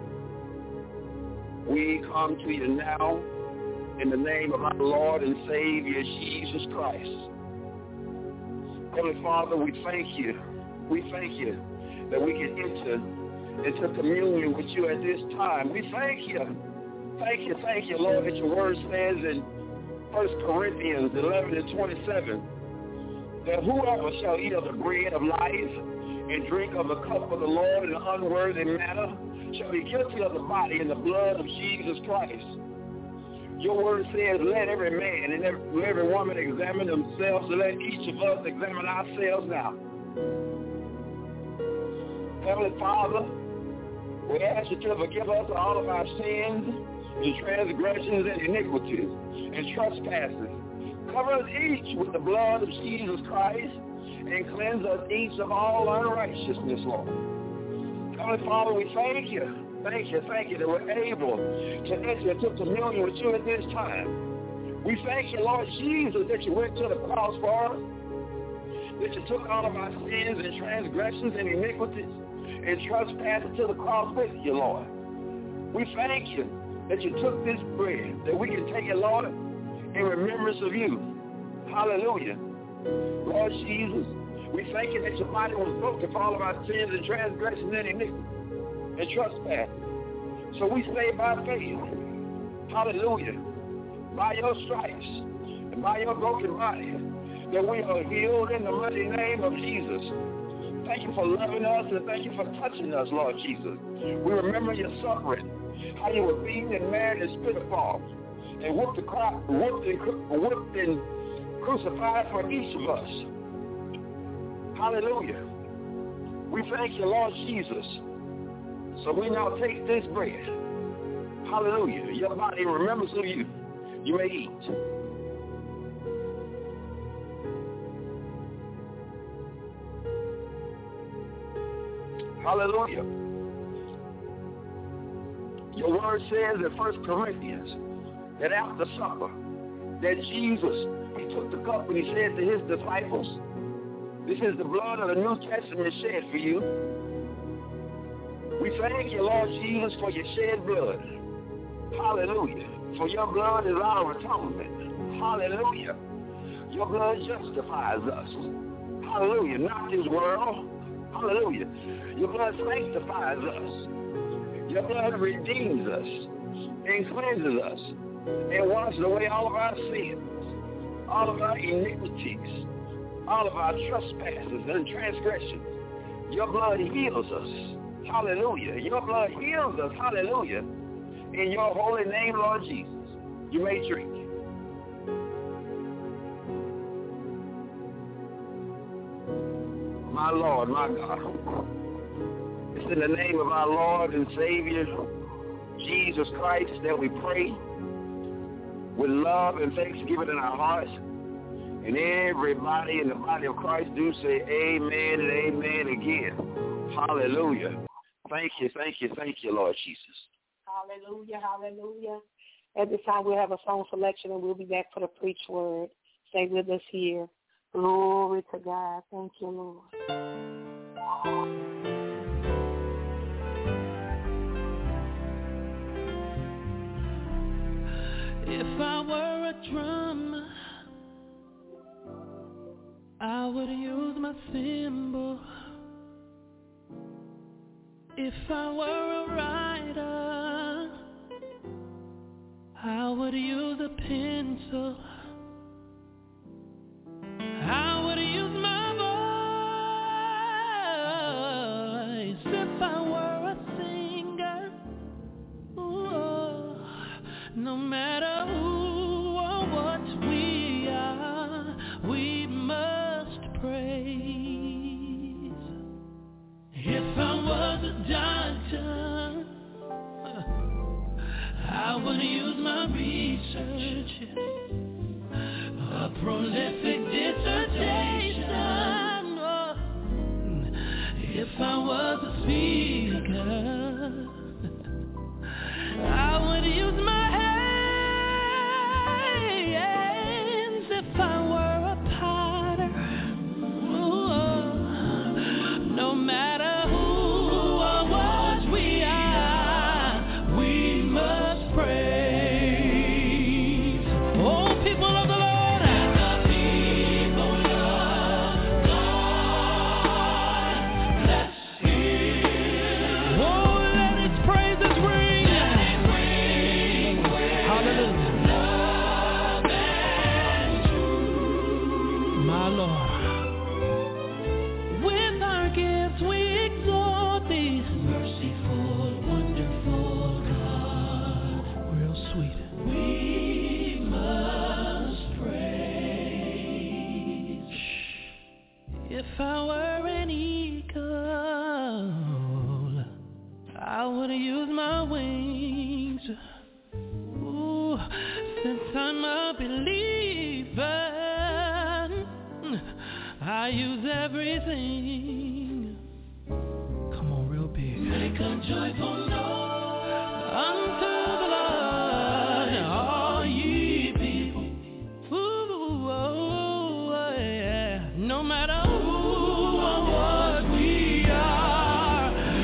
we come to you now in the name of our Lord and Savior, Jesus Christ. Heavenly Father, we thank you. We thank you that we can enter into communion with you at this time. We thank you. Thank you, thank you, Lord, that your word says in First Corinthians eleven and twenty-seven, that whoever shall eat of the bread of life and drink of the cup of the Lord in an unworthy manner shall be guilty of the body and the blood of Jesus Christ. Your word says, let every man and every, every woman examine themselves, so let each of us examine ourselves now. Heavenly Father, we ask you to forgive us all of our sins and transgressions and iniquities and trespasses. Cover us each with the blood of Jesus Christ and cleanse us each of all unrighteousness, Lord. Heavenly Father, we thank you. Thank you, thank you that we're able to enter into communion with you at this time. We thank you, Lord Jesus, that you went to the cross for us, that you took all of our sins and transgressions and iniquities, and trespassed to the cross with you, Lord. We thank you that you took this bread, that we can take it, Lord, in remembrance of you. Hallelujah. Lord Jesus, we thank you that your body was broken for all of our sins and transgressions and iniquity and trespass. So we say by faith, hallelujah, by your stripes and by your broken body, that we are healed in the mighty name of Jesus. Thank you for loving us and thank you for touching us, Lord Jesus. We remember your suffering, how you were beaten and married and spit upon and whooped, the cro- whooped, and, whooped and crucified for each of us. Hallelujah. We thank you, Lord Jesus. So we now take this bread. Hallelujah. Your body remembers of you. You may eat. Hallelujah. Your word says in First Corinthians that after supper, that Jesus, he took the cup and he said to his disciples, this is the blood of the New Testament shed for you. We thank you, Lord Jesus, for your shed blood. Hallelujah. For your blood is our atonement. Hallelujah. Your blood justifies us. Hallelujah. Not this world. Hallelujah. Your blood sanctifies us. Your blood redeems us and cleanses us and washes away all of our sins, all of our iniquities, all of our trespasses and transgressions. Your blood heals us. Hallelujah. Your blood heals us. Hallelujah. In your holy name, Lord Jesus, you may drink. My Lord, my God. It's in the name of our Lord and Savior, Jesus Christ, that we pray with love and thanksgiving in our hearts. And everybody in the body of Christ do say amen and amen again. Hallelujah. Thank you, thank you, thank you, Lord Jesus. Hallelujah, hallelujah. At this time, we'll have a song selection, and we'll be back for the preach word. Stay with us here. Glory to God. Thank you, Lord. If I were a drum, I would use my cymbal. If I were a writer, I would use a pencil. I would use my voice. If I were a singer, ooh, no matter who or what we are, we must praise. If I was a doctor, I would use my research, a prolific dissertation. Oh, if I was a speaker, I would use my hands. If I were a potter, oh, no matter who or what we are, we must praise. Oh, people of the Lord. If I were an eagle, I would use my wings. Ooh, since I'm a believer, I use everything. Come on, real big. Make a joyful noise unto the Lord, all ye people. Ooh, oh, yeah. No matter who or what we are,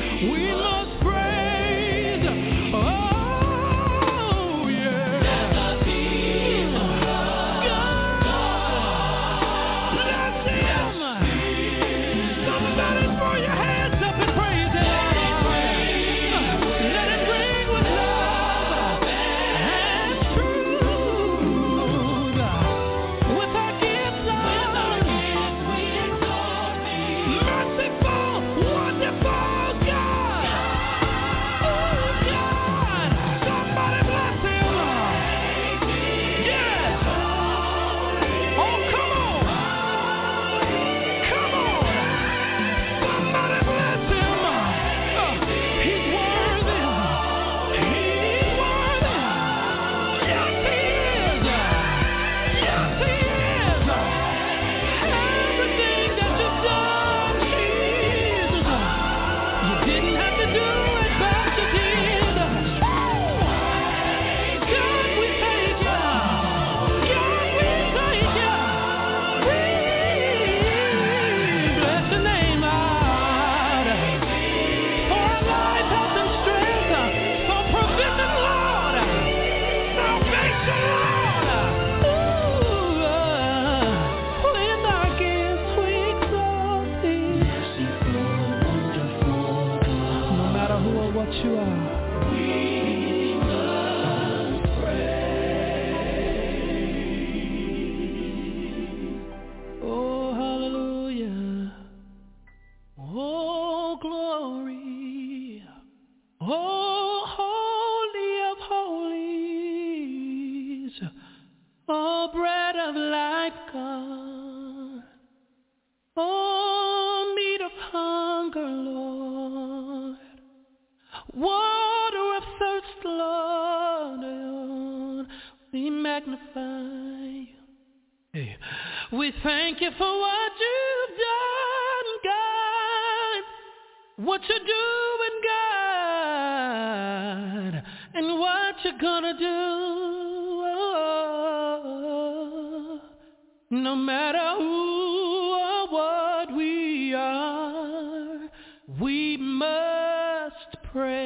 you are. We must pray. Oh, hallelujah. Oh, glory. Oh, holy of holies. Oh, bread of life, God. Oh, meat of hunger, Lord. Water of thirst, Lord. We magnify you. Hey. We thank you for what you've done, God. What you're doing, God. And what you're gonna do. No matter who or what we are, we must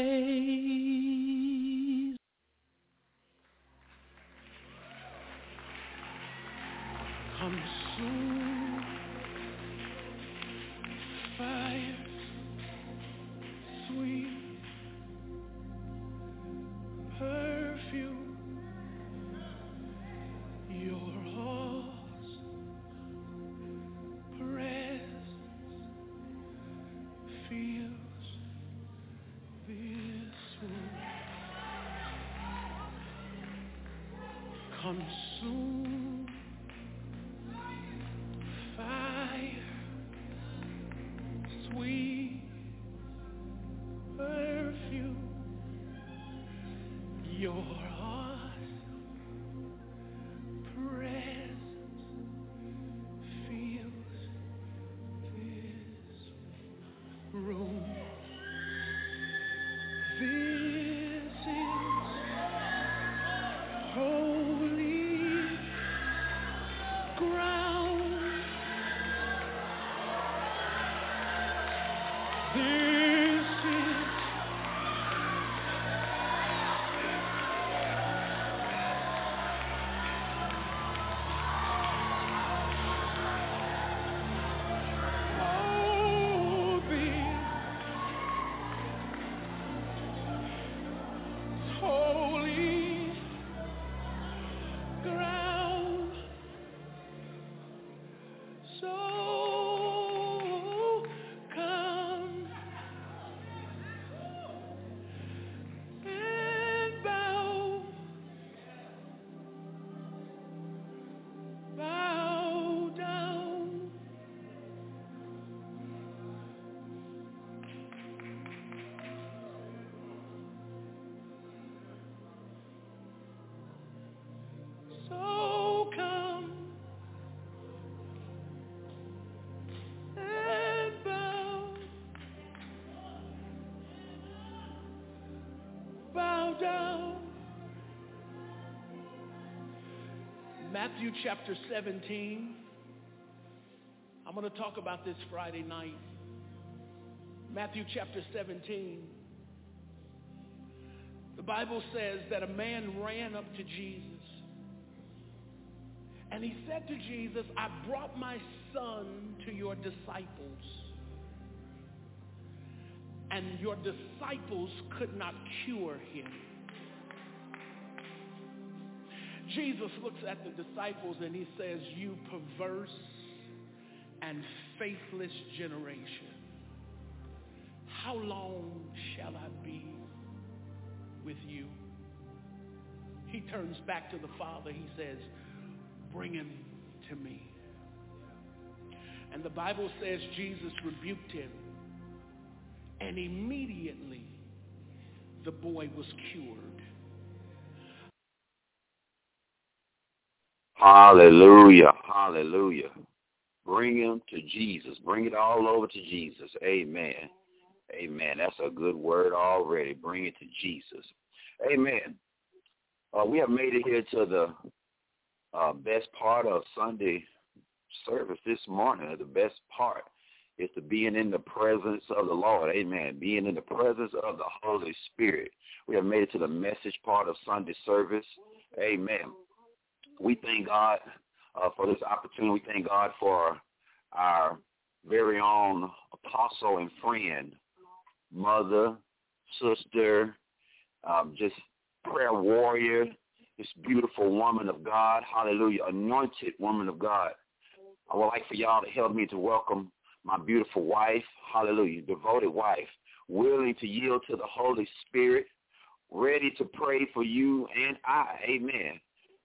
praise. Consume fire, sweet perfume, your presence fills this room. Consume fire, sweet perfume, your heart presence fills room. This is holy ground. This is holy ground. So come and bow, bow down. So come and bow, bow down. Matthew chapter seventeen. I'm going to talk about this Friday night. Matthew chapter seventeen. The Bible says that a man ran up to Jesus. And he said to Jesus, I brought my son to your disciples, and your disciples could not cure him. Jesus looks at the disciples and he says, you perverse and faithless generation, how long shall I be with you? He turns back to the Father. He says, bring him to me. And the Bible says Jesus rebuked him, and immediately the boy was cured. Hallelujah. Hallelujah. Bring him to Jesus. Bring it all over to Jesus. Amen. Amen. That's a good word already. Bring it to Jesus. Amen. Uh, we have made it here to the uh, best part of Sunday service this morning. The best part is to being in the presence of the Lord. Amen. Being in the presence of the Holy Spirit. We have made it to the message part of Sunday service. Amen. We thank God uh, for this opportunity. We thank God for our very own apostle and friend, Mother sister, um, just prayer warrior, this beautiful woman of God, hallelujah, anointed woman of God. I would like for y'all to help me to welcome my beautiful wife, hallelujah, devoted wife, willing to yield to the Holy Spirit, ready to pray for you and I, amen.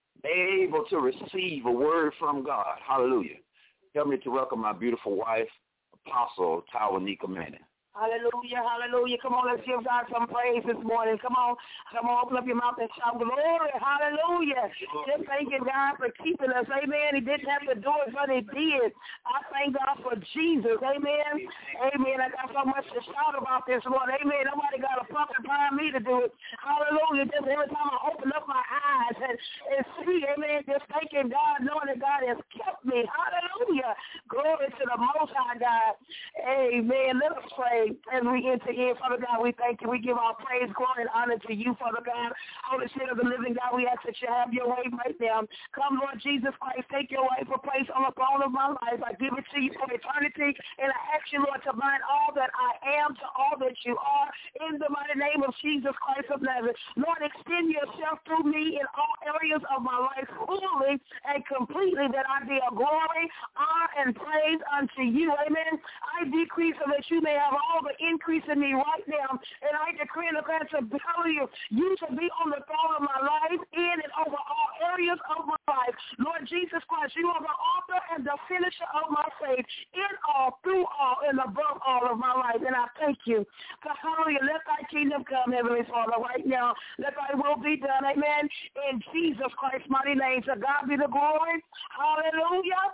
Able to receive a word from God, hallelujah. Help me to welcome my beautiful wife, Apostle Tawanika Manning. Hallelujah, hallelujah. Come on, let's give God some praise this morning. Come on, come on, open up your mouth and shout glory, hallelujah. Just thanking God for keeping us, amen. He didn't have to do it, but he did. I thank God for Jesus, amen. Amen. I got so much to shout about this morning, amen. Nobody got a pump and prime me to do it. Hallelujah. Just every time I open up my eyes and, and see, amen, just thanking God, knowing that God has kept me. Hallelujah. Glory to the Most High God. Amen. Let us pray. As we enter in, Father God, we thank you. We give our praise, glory, and honor to you, Father God. Holy Spirit of the living God, we ask that you have your way right now. Come, Lord Jesus Christ, take your rightful place on the throne of my life. I give it to you for eternity, and I ask you, Lord, to bind all that I am to all that you are in the mighty name of Jesus Christ of Nazareth. Lord, extend yourself through me in all areas of my life fully and completely, that I be a glory, honor, and praise unto you. Amen. I decrease so that you may have all the increase in me right now, and I decree and declare to tell you, you to be on the throne of my life, in and over all areas of my life. Lord Jesus Christ, you are the author and the finisher of my faith, in all, through all, and above all of my life, and I thank you. So hallelujah, let thy kingdom come, Heavenly Father, right now. Let thy will be done, amen, in Jesus Christ's mighty name. To God be the glory. Hallelujah.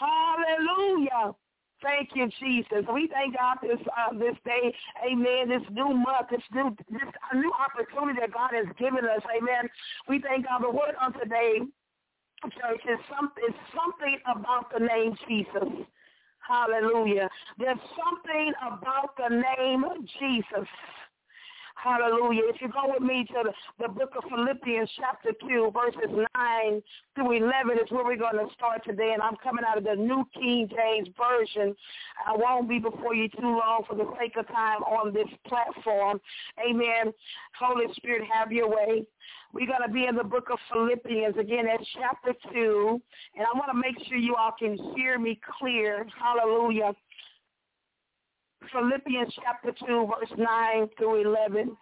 Hallelujah. Thank you, Jesus. We thank God this uh, this day, amen, this new month, this new this new opportunity that God has given us, amen. We thank God. The word on today, church, is something, is something about the name Jesus. Hallelujah. There's something about the name Jesus. Hallelujah. If you go with me to the, the book of Philippians chapter two, verses nine through eleven is where we're going to start today, and I'm coming out of the New King James Version. I won't be before you too long for the sake of time on this platform. Amen. Holy Spirit, have your way. We're going to be in the book of Philippians, again, at chapter two, and I want to make sure you all can hear me clear. Hallelujah. Philippians chapter two, verse nine through eleven.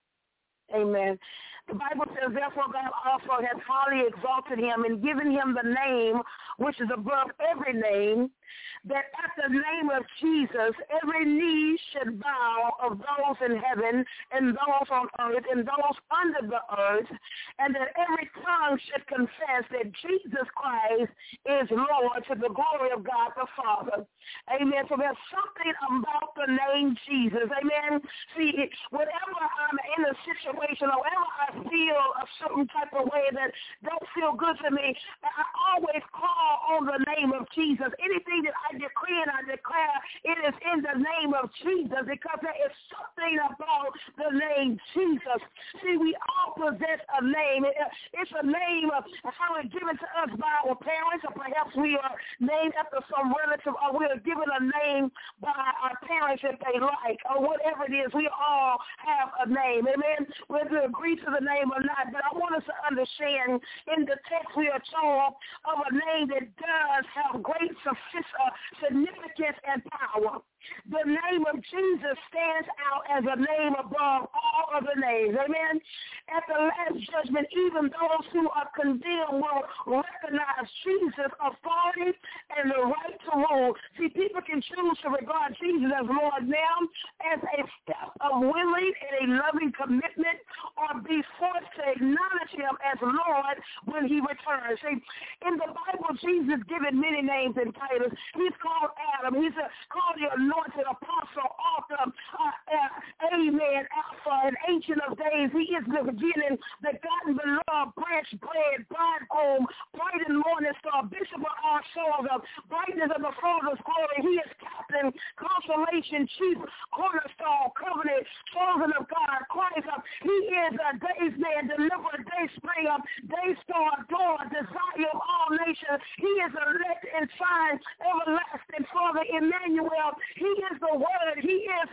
Amen. The Bible says, therefore God also has highly exalted him and given him the name which is above every name, that at the name of Jesus every knee should bow, of those in heaven and those on earth and those under the earth, and that every tongue should confess that Jesus Christ is Lord, to the glory of God the Father. Amen. So there's something about the name Jesus. Amen. See, whenever I'm in a situation or whenever I feel a certain type of way that don't feel good to me, I always call on the name of Jesus. Anything that I decree and I declare, it is in the name of Jesus, because there is something about the name Jesus. See, we all possess a name. It's a name of how it's given to us by our parents, or perhaps we are named after some relative, or we are given a name by our parents if they like, or whatever it is. We all have a name. Amen. Whether we agree to the name or not, but I want us to understand in the text we are told of a name that does have great significance and power. The name of Jesus stands out as a name above all other names. Amen. At the last judgment, even those who are condemned will recognize Jesus' authority and the right to rule. See, people can choose to regard Jesus as Lord now as a step of willing and a loving commitment, or be forced to acknowledge him as Lord when he returns. See, in the Bible, Jesus is given many names and titles. He's called Adam. He's a, called the anointed apostle, author, uh, uh, amen, Alpha, and Ancient of Days. He is the beginning, the gotten beloved, branch, bread, bridegroom, bright and morning star, bishop of our souls, of brightness of the Father's glory. He is captain, consolation, chief, cornerstone, covenant, chosen of God, Christ. Uh, he is a day's man, deliverer, day spring, uh, day star, dawn, desire of all nations. He is elect and sign, everlasting Father, Emmanuel. He is the Word. He is a finished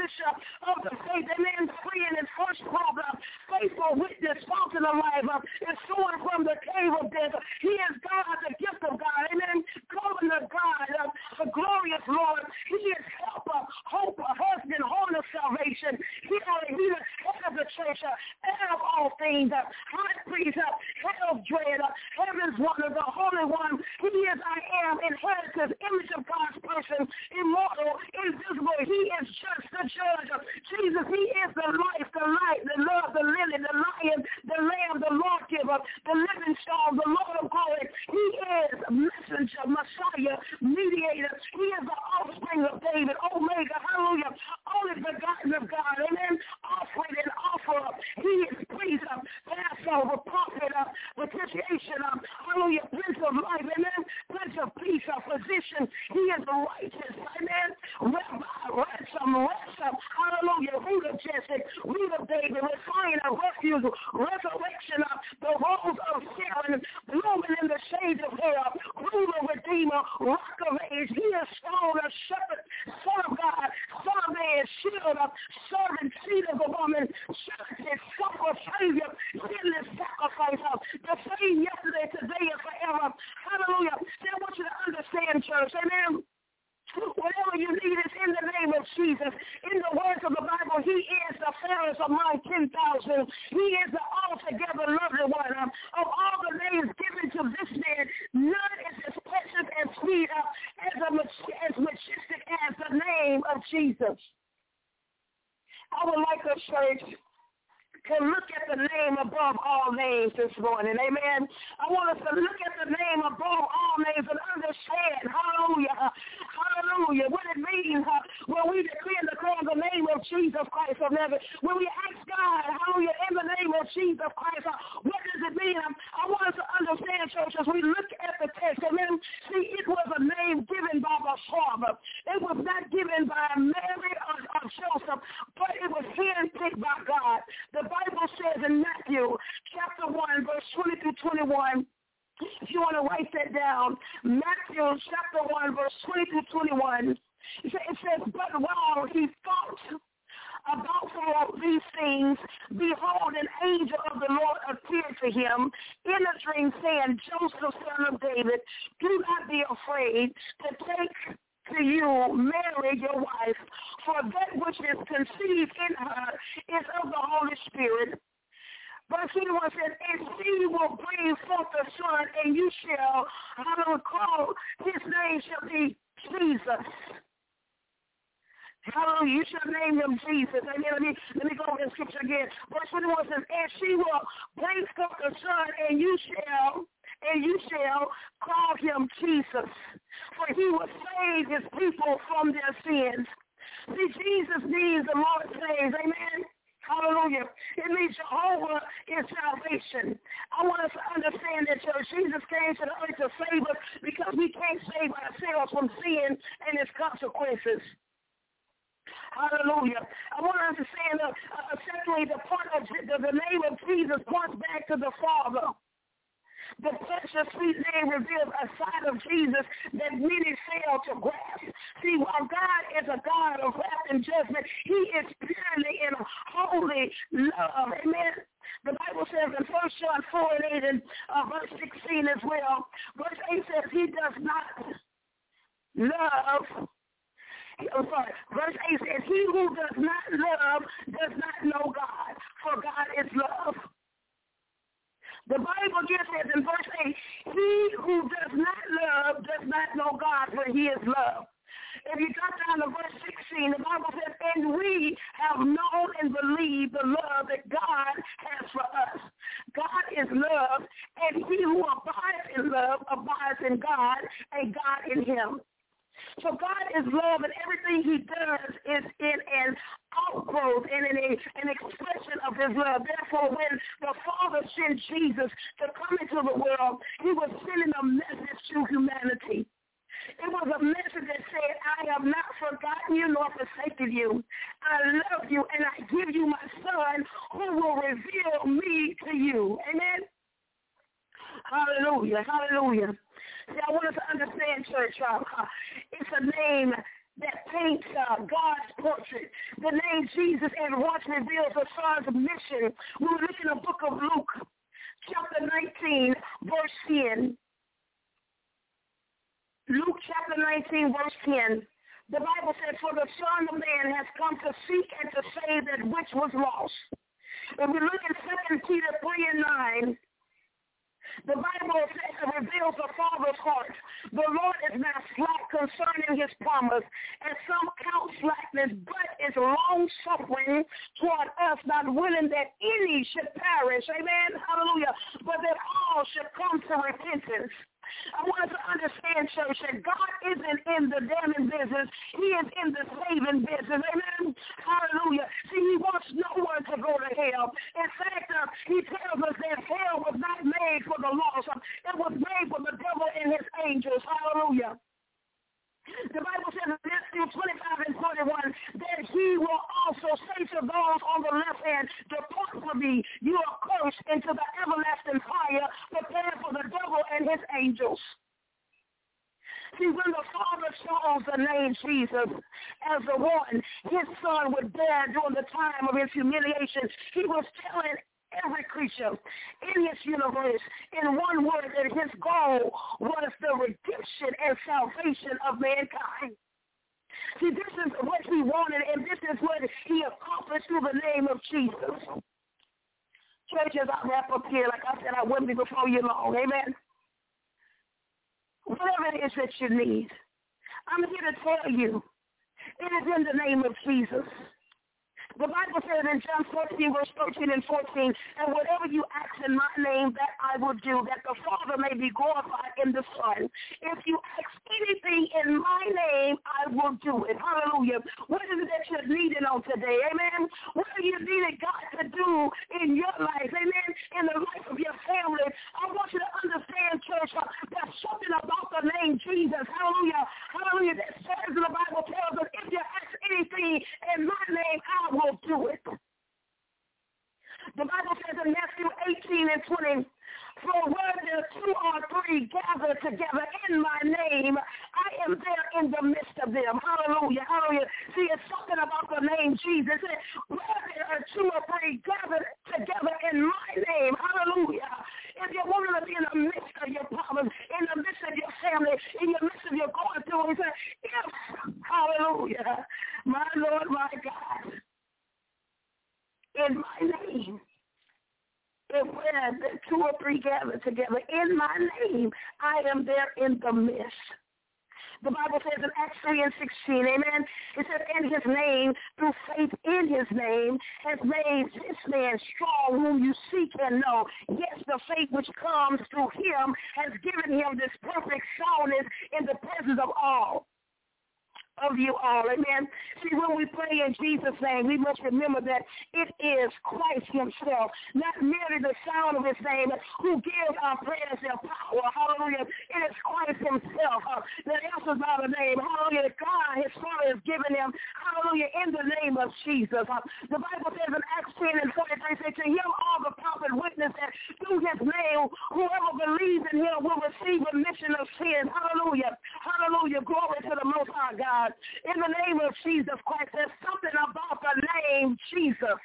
finisher of the faith. Amen. Free in his first program. Faithful witness, fountain of life. Is soaring from the cave of death. He is God, the gift of God. Amen. Governor God, uh, the glorious Lord. He is helper, hope, husband, horn of salvation. He is he is head of the church, uh, head of all things. Uh, high priest, uh, head of dread. Uh, heaven's wonder, the Holy One. He is I am, inheritance, image of God's person, immortal, invisible. He is just the judge. Jesus, he is the life, the light, the love, the lily, the lion, the lamb, the lawgiver, the living stone, the Lord of glory. He is messenger, Messiah, mediator. He is the offspring of David, Omega, hallelujah, only begotten of God, amen, offering and offerer. He is priest, uh, Passover, prophet, uh, propitiation, uh, hallelujah, Prince of life, amen, Prince of peace, uh, physician. He is righteous, amen, Rabbi, ransom, ransom, hallelujah, root of Jesse, root of David, refiner, refuge, resurrection, uh, the rose of Sharon, blooming in the shades of hell, ruler, redeemer, rock of age. He is stone, a shepherd, son of God, son of man, shield, of servant, seed of the woman, church, suffer, savior, sinless sacrifice, uh, the same yesterday, today, and forever. Hallelujah. See, I want you to understand, church, amen. Whatever you need is in the name of Jesus. In the words of the Bible, he is the fairest among ten thousand. He is the altogether lovely one. Um, of all the names given to this man, none is as precious and sweet uh, as, a, as majestic as the name of Jesus. I would like us, church, to look at the name above all names this morning. Amen. I want us to look at the name above all names and understand, hallelujah, hallelujah, what it means uh, when we decree and declare the name of Jesus Christ of Nazareth. When we ask God, hallelujah, in the name of Jesus Christ, uh, what does it mean? Um, I want us to understand, church, as we look at the text. Amen. See, it was a name given by the Father. It was not given by Mary or, or Joseph, but it was handpicked by God. The Bible says in Matthew chapter one, verse twenty through twenty-one, if you want to write that down, Matthew chapter one, verse twenty through twenty-one, it says, but while he thought about all these things, behold, an angel of the Lord appeared to him in a dream, saying, Joseph, son of David, do not be afraid to take to you Mary, your wife, for that which is conceived in her is of the Holy Spirit. Verse twenty-one says, and she will bring forth a son, and you shall, I will call, his name shall be Jesus. Hallelujah. You shall name him Jesus. Amen. Let me, let me go over the scripture again. Verse twenty-one says, and she will bring forth a son, and you shall, and you shall call him Jesus, for he will save his people from their sins. See, Jesus means the Lord saves. Amen. Hallelujah. It means Jehovah is salvation. I want us to understand that, church, Jesus came to the earth to save us because we can't save ourselves from sin and its consequences. Hallelujah. I want to understand, uh, uh, secondly, the part of the, the name of Jesus points back to the Father. The precious sweet name reveals a side of Jesus that many fail to grasp. See, while God is a God of wrath and judgment, he is purely in holy love. Amen. The Bible says in First John four and eight and uh, verse sixteen as well, verse eight says he does not love. I'm sorry. Verse eight says, he who does not love does not know God, for God is love. The Bible gives us in verse eight, he who does not love does not know God, for he is love. If you got down to verse sixteen, the Bible says, and we have known and believed the love that God has for us. God is love, and he who abides in love abides in God, and God in him. So God is love, and everything he does is in an outgrowth and in a, an expression of his love. Therefore, when the Father sent Jesus to come into the world, he was sending a message to humanity. It was a message that said, I have not forgotten you nor forsaken you. I love you, and I give you my son who will reveal me to you. Amen? Hallelujah, hallelujah. See, I want us to understand, church, uh, it's a name that paints uh, God's portrait. The name Jesus and once reveals the Son's mission. We will look in the book of Luke, chapter nineteen, verse ten. Luke chapter nineteen, verse ten. The Bible says, for the Son of Man has come to seek and to save that which was lost. If we look in Second Peter three and nine, the Bible says it reveals the Father's heart. The Lord is not slack concerning his promise, and some count slackness, but is long-suffering toward us, not willing that any should perish. Amen. Hallelujah. But that all should come to repentance. I want us to understand, church, that God isn't in the damning business. He is in the saving business. Amen. Hallelujah. See, he wants no one to go to hell. In fact, uh, he tells us that hell was not made for the lost. It was made for the devil and his angels. Hallelujah. The Bible says in Matthew twenty-five and twenty-one that he will also say to those on the left hand, depart from me, you are cursed, into the everlasting fire prepared for the devil and his angels. See, when the Father chose the name Jesus as the one his Son would bear during the time of his humiliation, he was telling every creature in his universe in one word that his goal was the redemption and salvation of mankind. See, this is what he wanted, and this is what he accomplished through the name of Jesus. Churches, I'll wrap up here. Like I said, I wouldn't be before you long. Amen. Whatever it is that you need, I'm here to tell you, it is in the name of Jesus. The Bible says in John fourteen, verse thirteen and fourteen, and whatever you ask in my name, that I will do, that the Father may be glorified in the Son. If you ask anything in my name, I will do it. Hallelujah. What is it that you're needing on today? Amen. What are you needing God to do in your life? Amen. In the life of your family. I want you to understand, church, uh, there's something about the name Jesus. Hallelujah. Hallelujah. That says in the Bible tells us, if you ask anything in my name, I will do it. The Bible says in Matthew eighteen and twenty, for where there two or three gather together in my name, I am there in the midst of them. Hallelujah. Hallelujah. See, it's something about the name Jesus. Where there are two or three gathered together in my name. Hallelujah. If you're wanting to be in the midst of your problems, in the midst of your family, in the midst of your going through, he said, if, hallelujah, my Lord, my God, in my name, if where the two or three gather together in my name, I am there in the midst. The Bible says in Acts three and sixteen, amen, it says, in his name, through faith in his name, has made this man strong whom you seek and know. Yes, the faith which comes through him has given him this perfect soundness in the presence of all. Of you all, amen. See, when we pray in Jesus' name, we must remember that it is Christ himself, not merely the sound of his name, who gives our prayers their power. Hallelujah. It is Christ himself uh, that answers by the name. Hallelujah. God, his Father, has given him. Hallelujah. In the name of Jesus. Uh, the Bible says in Acts ten and forty-three, says, to him all the prophets witness that through his name, whoever believes in him will receive remission of sins. Hallelujah. Hallelujah. Glory to the Most High God. In the name of Jesus Christ, there's something about the name Jesus.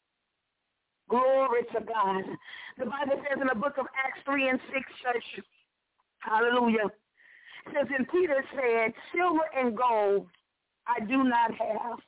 Glory to God. The Bible says in the book of Acts three and six, church, hallelujah, it says, and Peter said, silver and gold I do not have,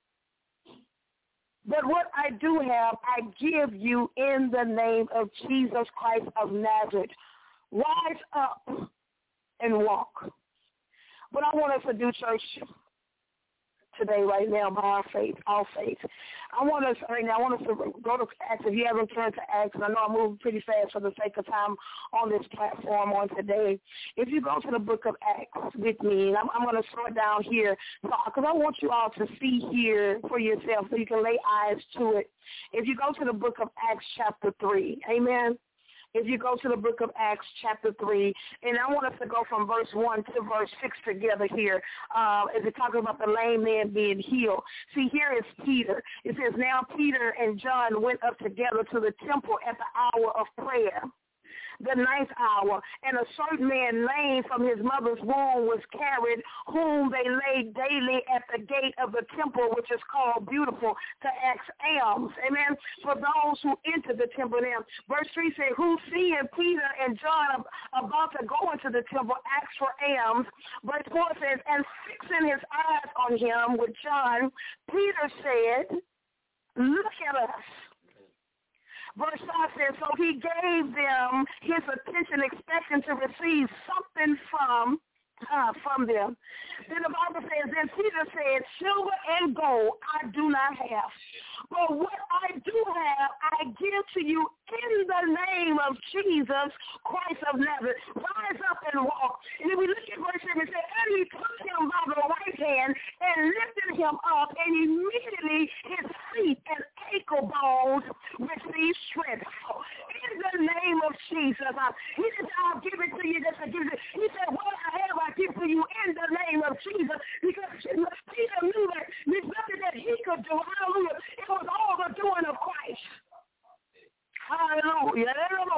but what I do have I give you in the name of Jesus Christ of Nazareth. Rise up and walk. What I want us to do, church, today, right now, by our faith, all faith, I want us, right now, I want us to go to Acts. If you haven't turned to Acts, and I know I'm moving pretty fast for the sake of time on this platform on today. If you go to the book of Acts with me, and I'm, I'm going to slow it down here, because I want you all to see here for yourself so you can lay eyes to it. If you go to the book of Acts chapter three, amen. If you go to the book of Acts chapter three, and I want us to go from verse one to verse six together here, uh, as it talks about the lame man being healed. See, here is Peter. It says, now Peter and John went up together to the temple at the hour of prayer. the ninth hour, and a certain man lame from his mother's womb was carried, whom they laid daily at the gate of the temple, which is called Beautiful, to ask alms. Amen. For those who enter the temple. Now, verse three says, who seeing Peter and John about to go into the temple, asked for alms. Verse four says, and fixing his eyes on him with John, Peter said, look at us. Verse five says, so he gave them his attention, expecting to receive something from Uh, from them. Then the Bible says, then Peter said, silver and gold I do not have, but what I do have I give to you in the name of Jesus Christ of Nazareth. Rise up and walk. And then we look at verse seven, it says, and he took him by the right hand and lifted him up, and immediately his feet and ankle bones received strength. So, in the name of Jesus, uh, he said, I'll give it to you just to give it. He said, what I have I give to you in the name of Jesus, because Peter knew that there's nothing that he could do. Hallelujah. It was all the doing of Christ. Hallelujah.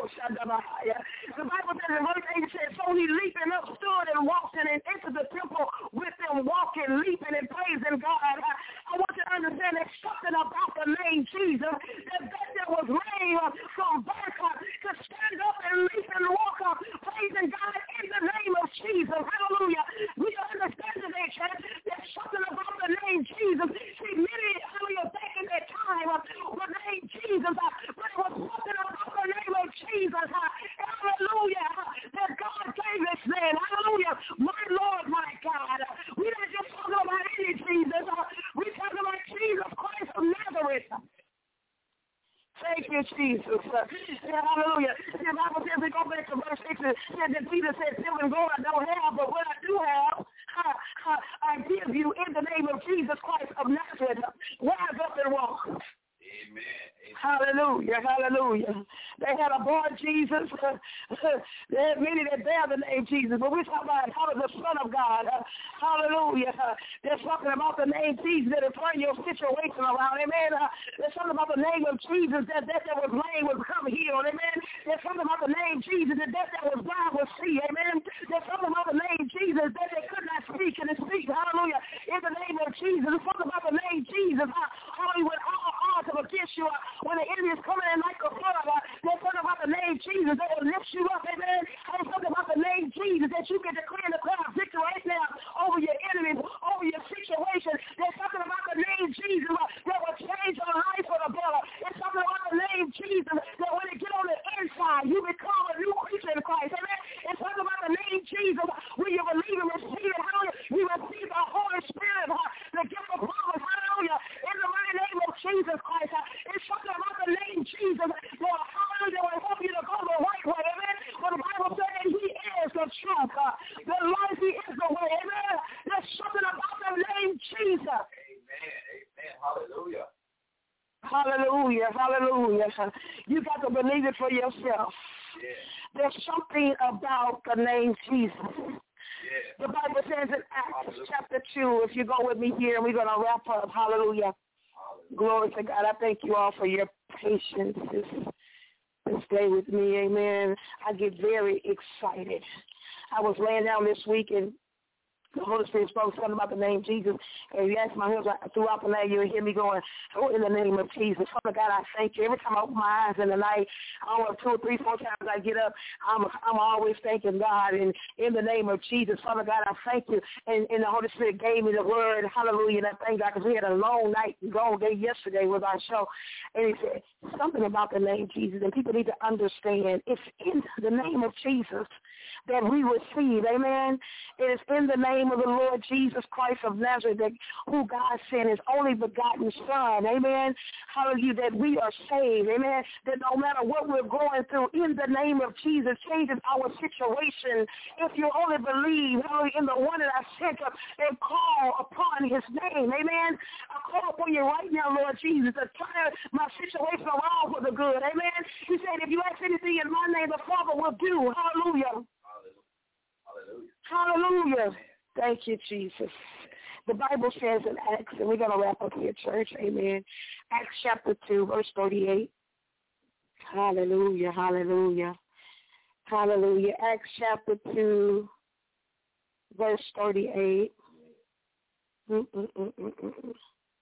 The Bible says in verse eight, it says, so he leaping up, stood and walked in and entered the temple with them, walking, leaping and praising God. I, I want you to understand that something about the name Jesus, that that, that was raised from birth to stand up and leap and walk up, praising God in the name of Jesus. Hallelujah. We understand today, church, that something about the name Jesus. See, many, hallelujah, back in that time, uh, the name Jesus, uh, but it was something about the name of Jesus. Uh, hallelujah. Uh, that God gave this name. Hallelujah. My Lord, my God. Uh, we're not just talking about any Jesus. Uh, we're talking about Jesus Christ of Nazareth. Thank you, Jesus. Uh, hallelujah. The Bible says, we go back to verse six, and said that Peter said, silver and gold I don't have, but what I do have, I, I, I give you in the name of Jesus Christ of Nazareth. Rise up and walk. Amen. Hallelujah, hallelujah. They had a boy Jesus. They had many that bear the name Jesus, but we're talking about how the Son of God. Uh, hallelujah. Uh, there's something about the name Jesus that will turn your situation around. Amen. Uh, there's something about the name of Jesus that that, that was lame will become healed. Amen. There's something about the name Jesus that that, that was blind will see. Amen. There's something about the name Jesus that they could not speak and speak. Hallelujah. In the name of Jesus. There's something about the name Jesus. Uh, hallelujah. When all odds are against you, uh, when the enemy is coming in like a flood, uh, there's something about the name Jesus that will lift you up, amen. There's something about the name Jesus that you can declare and declare victory right now over your enemies, over your situation. There's something about the name Jesus uh, that will change your life for the better. There's something about the name Jesus that when it get on the inside, you become a new creature in Christ, amen. There's something about the name Jesus uh, when you believe and receive it, hallelujah. You receive the Holy Spirit, uh, the gift of promise, hallelujah. In the mighty name of Jesus Christ, uh, it's something about the name Jesus, Lord, hallelujah, will help you to go the right way, amen. For the Bible says that he is the truth, uh, the life, he is the way, amen. There's something about the name Jesus. Amen, amen, hallelujah. Hallelujah, hallelujah. You got to believe it for yourself. Yeah. There's something about the name Jesus. Yeah. The Bible says in Acts chapter two, if you go with me here, and we're going to wrap up, hallelujah. Glory to God. I thank you all for your patience this, this day with me. Amen. I get very excited. I was laying down this week and the Holy Spirit spoke something about the name Jesus. And you ask my husband throughout the night, you'll hear me going, oh, in the name of Jesus. Father God, I thank you. Every time I open my eyes in the night, I don't know, two or three, four times I get up, I'm I'm always thanking God. And in the name of Jesus, Father God, I thank you. And, and the Holy Spirit gave me the word, hallelujah, and I thank God because we had a long night, long day yesterday with our show. And he said something about the name Jesus. And people need to understand it's in the name of Jesus that we receive. Amen. It is in the name of the Lord Jesus Christ of Nazareth, that who God sent his only begotten Son. Amen. Hallelujah, that we are saved. Amen. That no matter what we're going through, in the name of Jesus, changes our situation. If you only believe, hallelujah, in the one that I sent up and call upon his name. Amen. I call upon you right now, Lord Jesus, to turn my situation around for the good. Amen. He said, if you ask anything in my name, the Father will do. Hallelujah. Hallelujah. Hallelujah. Thank you, Jesus. The Bible says in Acts, and we're going to wrap up here, church. Amen. Acts chapter two, verse thirty-eight. Hallelujah. Hallelujah. Hallelujah. Acts chapter two, verse thirty-eight. Mm-mm-mm-mm-mm.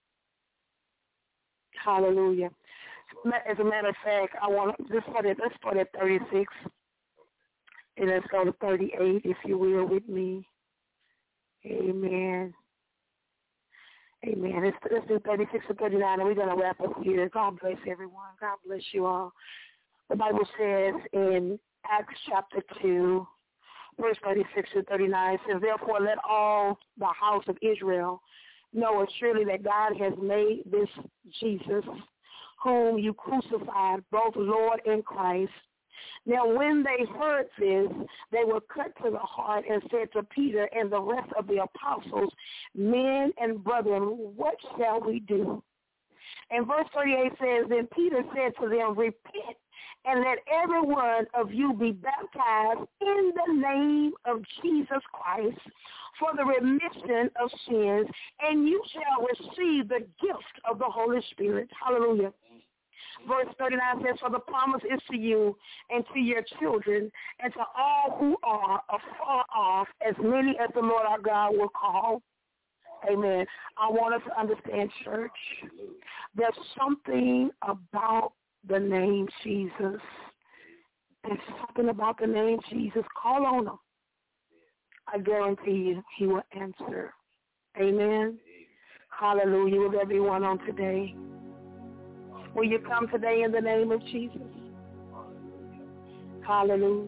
Hallelujah. As a matter of fact, I want to just start at, let's start at thirty-six. And let's go to thirty-eight, if you will, with me. Amen. Amen. Let's, let's do thirty-six to thirty-nine, and we're going to wrap up here. God bless everyone. God bless you all. The Bible says in Acts chapter two, verse thirty-six to thirty-nine, it says, therefore let all the house of Israel know assuredly that God has made this Jesus, whom you crucified, both Lord and Christ. Now when they heard this, they were cut to the heart and said to Peter and the rest of the apostles, men and brethren, what shall we do? And verse thirty-eight says, then Peter said to them, repent and let every one of you be baptized in the name of Jesus Christ for the remission of sins, and you shall receive the gift of the Holy Spirit. Hallelujah. Verse thirty-nine says, for the promise is to you and to your children and to all who are afar off, as many as the Lord our God will call. Amen. I want us to understand, church, there's something about the name Jesus. There's something about the name Jesus. Call on him. I guarantee you he will answer. Amen. Hallelujah. With everyone on today. Will you come today in the name of Jesus? Hallelujah.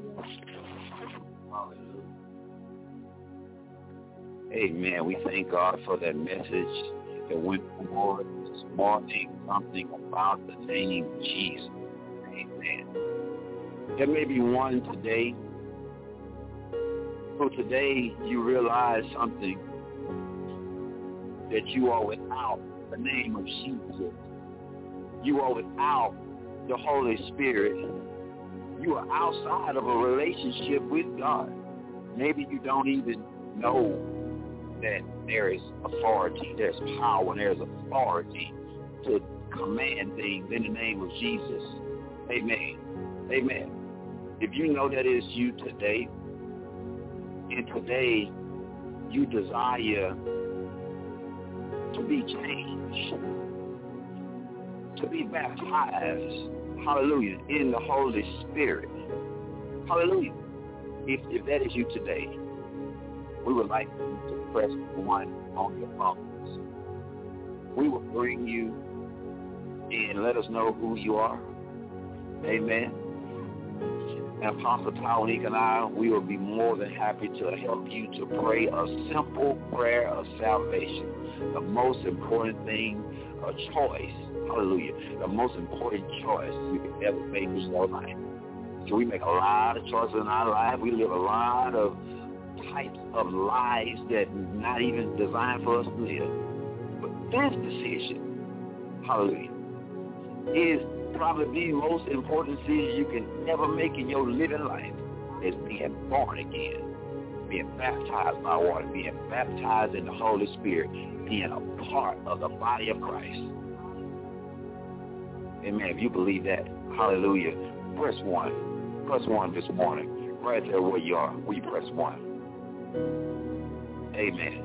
Amen. We thank God for that message that went forward this morning, something about the name Jesus. Amen. There may be one today who today you realize something, that you are without the name of Jesus. You are without the Holy Spirit. You are outside of a relationship with God. Maybe you don't even know that there is authority, there's power, and there's authority to command things in the name of Jesus. Amen. Amen. If you know that is you today, and today you desire to be changed, to be baptized, hallelujah, in the Holy Spirit, hallelujah. If, if that is you today, we would like you to press one on your phones. We will bring you and let us know who you are. Amen. And Apostle Townique and I, we will be more than happy to help you to pray a simple prayer of salvation. The most important thing, a choice, hallelujah, the most important choice you can ever make in your life. So we make a lot of choices in our life. We live a lot of types of lives that are not even designed for us to live. But this decision, hallelujah, is probably the most important decision you can ever make in your living life, is being born again, being baptized by water, being baptized in the Holy Spirit, being a part of the body of Christ. Amen. If you believe that, hallelujah, press one. Press one this morning. Right there where you are, will you press one? Amen.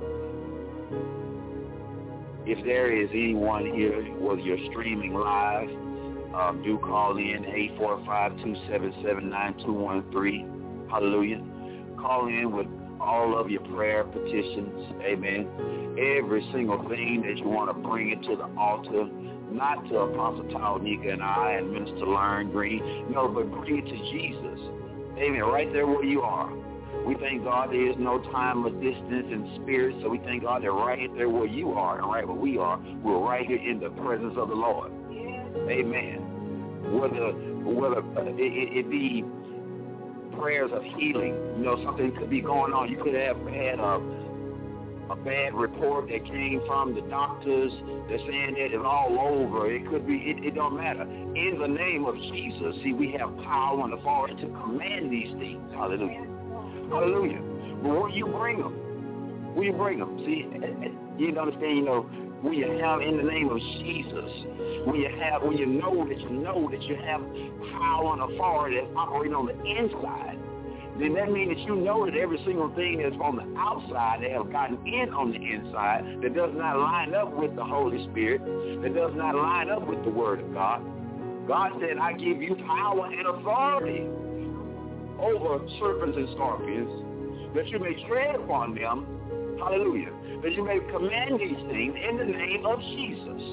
If there is anyone here, whether you're streaming live, um, do call in eight four five, two seven seven, nine two one three. Hallelujah. Call in with all of your prayer petitions. Amen. Every single thing that you want to bring it to the altar, not to Apostle Townique and I and Minister Lauren Green, no, but bring it to Jesus. Amen. Right there where you are. We thank God there is no time or distance in spirit, so we thank God that right there where you are and right where we are, we're right here in the presence of the Lord. Amen. Whether whether it, it, it be prayers of healing, you know, something could be going on. You could have had a a bad report that came from the doctors. They're saying that it's all over. It could be, it, it don't matter. In the name of Jesus, see, we have power and authority to command these things. Hallelujah. Hallelujah. But where you bring them? Where you bring them? See, you need to understand, you know, Will you have in the name of Jesus? Will you have, will you know that you know that you have power and authority that's operating on the inside? Then that means that you know that every single thing that's on the outside that have gotten in on the inside that does not line up with the Holy Spirit, that does not line up with the Word of God. God said, I give you power and authority over serpents and scorpions, that you may tread upon them, hallelujah, that you may command these things in the name of Jesus.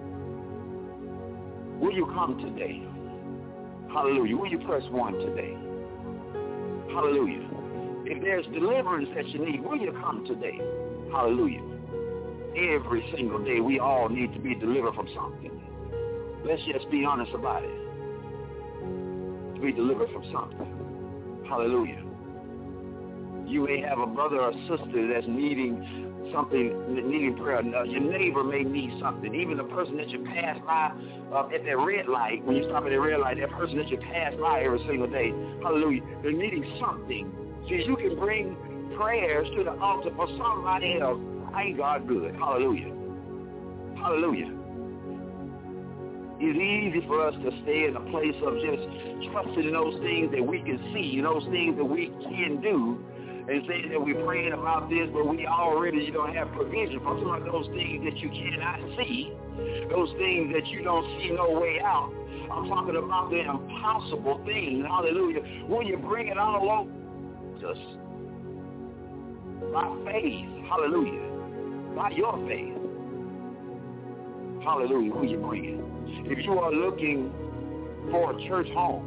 Will you come today? Hallelujah. Will you press one today? Hallelujah. If there's deliverance that you need, will you come today? Hallelujah. Every single day we all need to be delivered from something. Let's just be honest about it. To be delivered from something. Hallelujah. You may have a brother or sister that's needing something, needing prayer. Your neighbor may need something. Even the person that you pass by uh, at that red light, when you stop at that red light, that person that you pass by every single day, hallelujah, they're needing something. So you can bring prayers to the altar for somebody else. Ain't God good? Hallelujah. Hallelujah. It's easy for us to stay in a place of just trusting in those things that we can see, those things that we can do, and saying that we're praying about this, but we already, you don't have provision for some of those things that you cannot see, those things that you don't see no way out. I'm talking about the impossible things. Hallelujah. Will you bring it all over us by faith? Hallelujah. By your faith. Hallelujah. Will you bring it? If you are looking for a church home,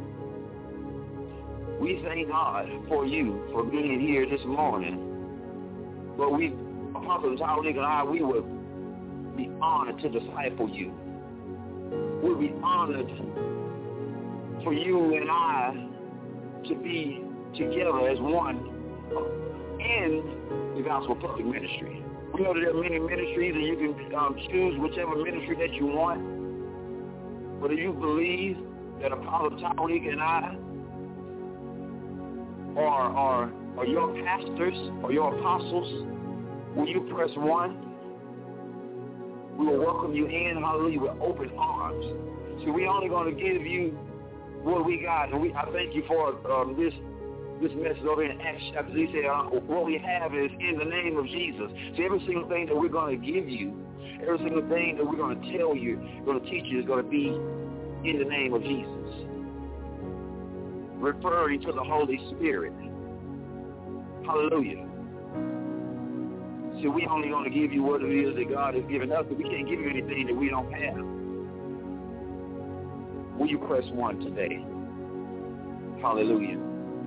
we thank God for you for being here this morning. But we, Apostle Tyrone and I, we would be honored to disciple you. We'll be honored for you and I to be together as one in the Gospel Public Ministry. We know that there are many ministries, and you can um, choose whichever ministry that you want. But if you believe that Apostle Tyrone and I Or, or, or your pastors or your apostles, will you press one? We will welcome you in, hallelujah, with open arms. So we're only going to give you what we got. And we, I thank you for um, this this message over in Acts chapter. He said, uh, what we have is in the name of Jesus. So every single thing that we're going to give you, every single thing that we're going to tell you, going to teach you is going to be in the name of Jesus, referring to the Holy Spirit. Hallelujah. So we only going to give you what it is that God has given us, but we can't give you anything that we don't have. Will you press one today? Hallelujah.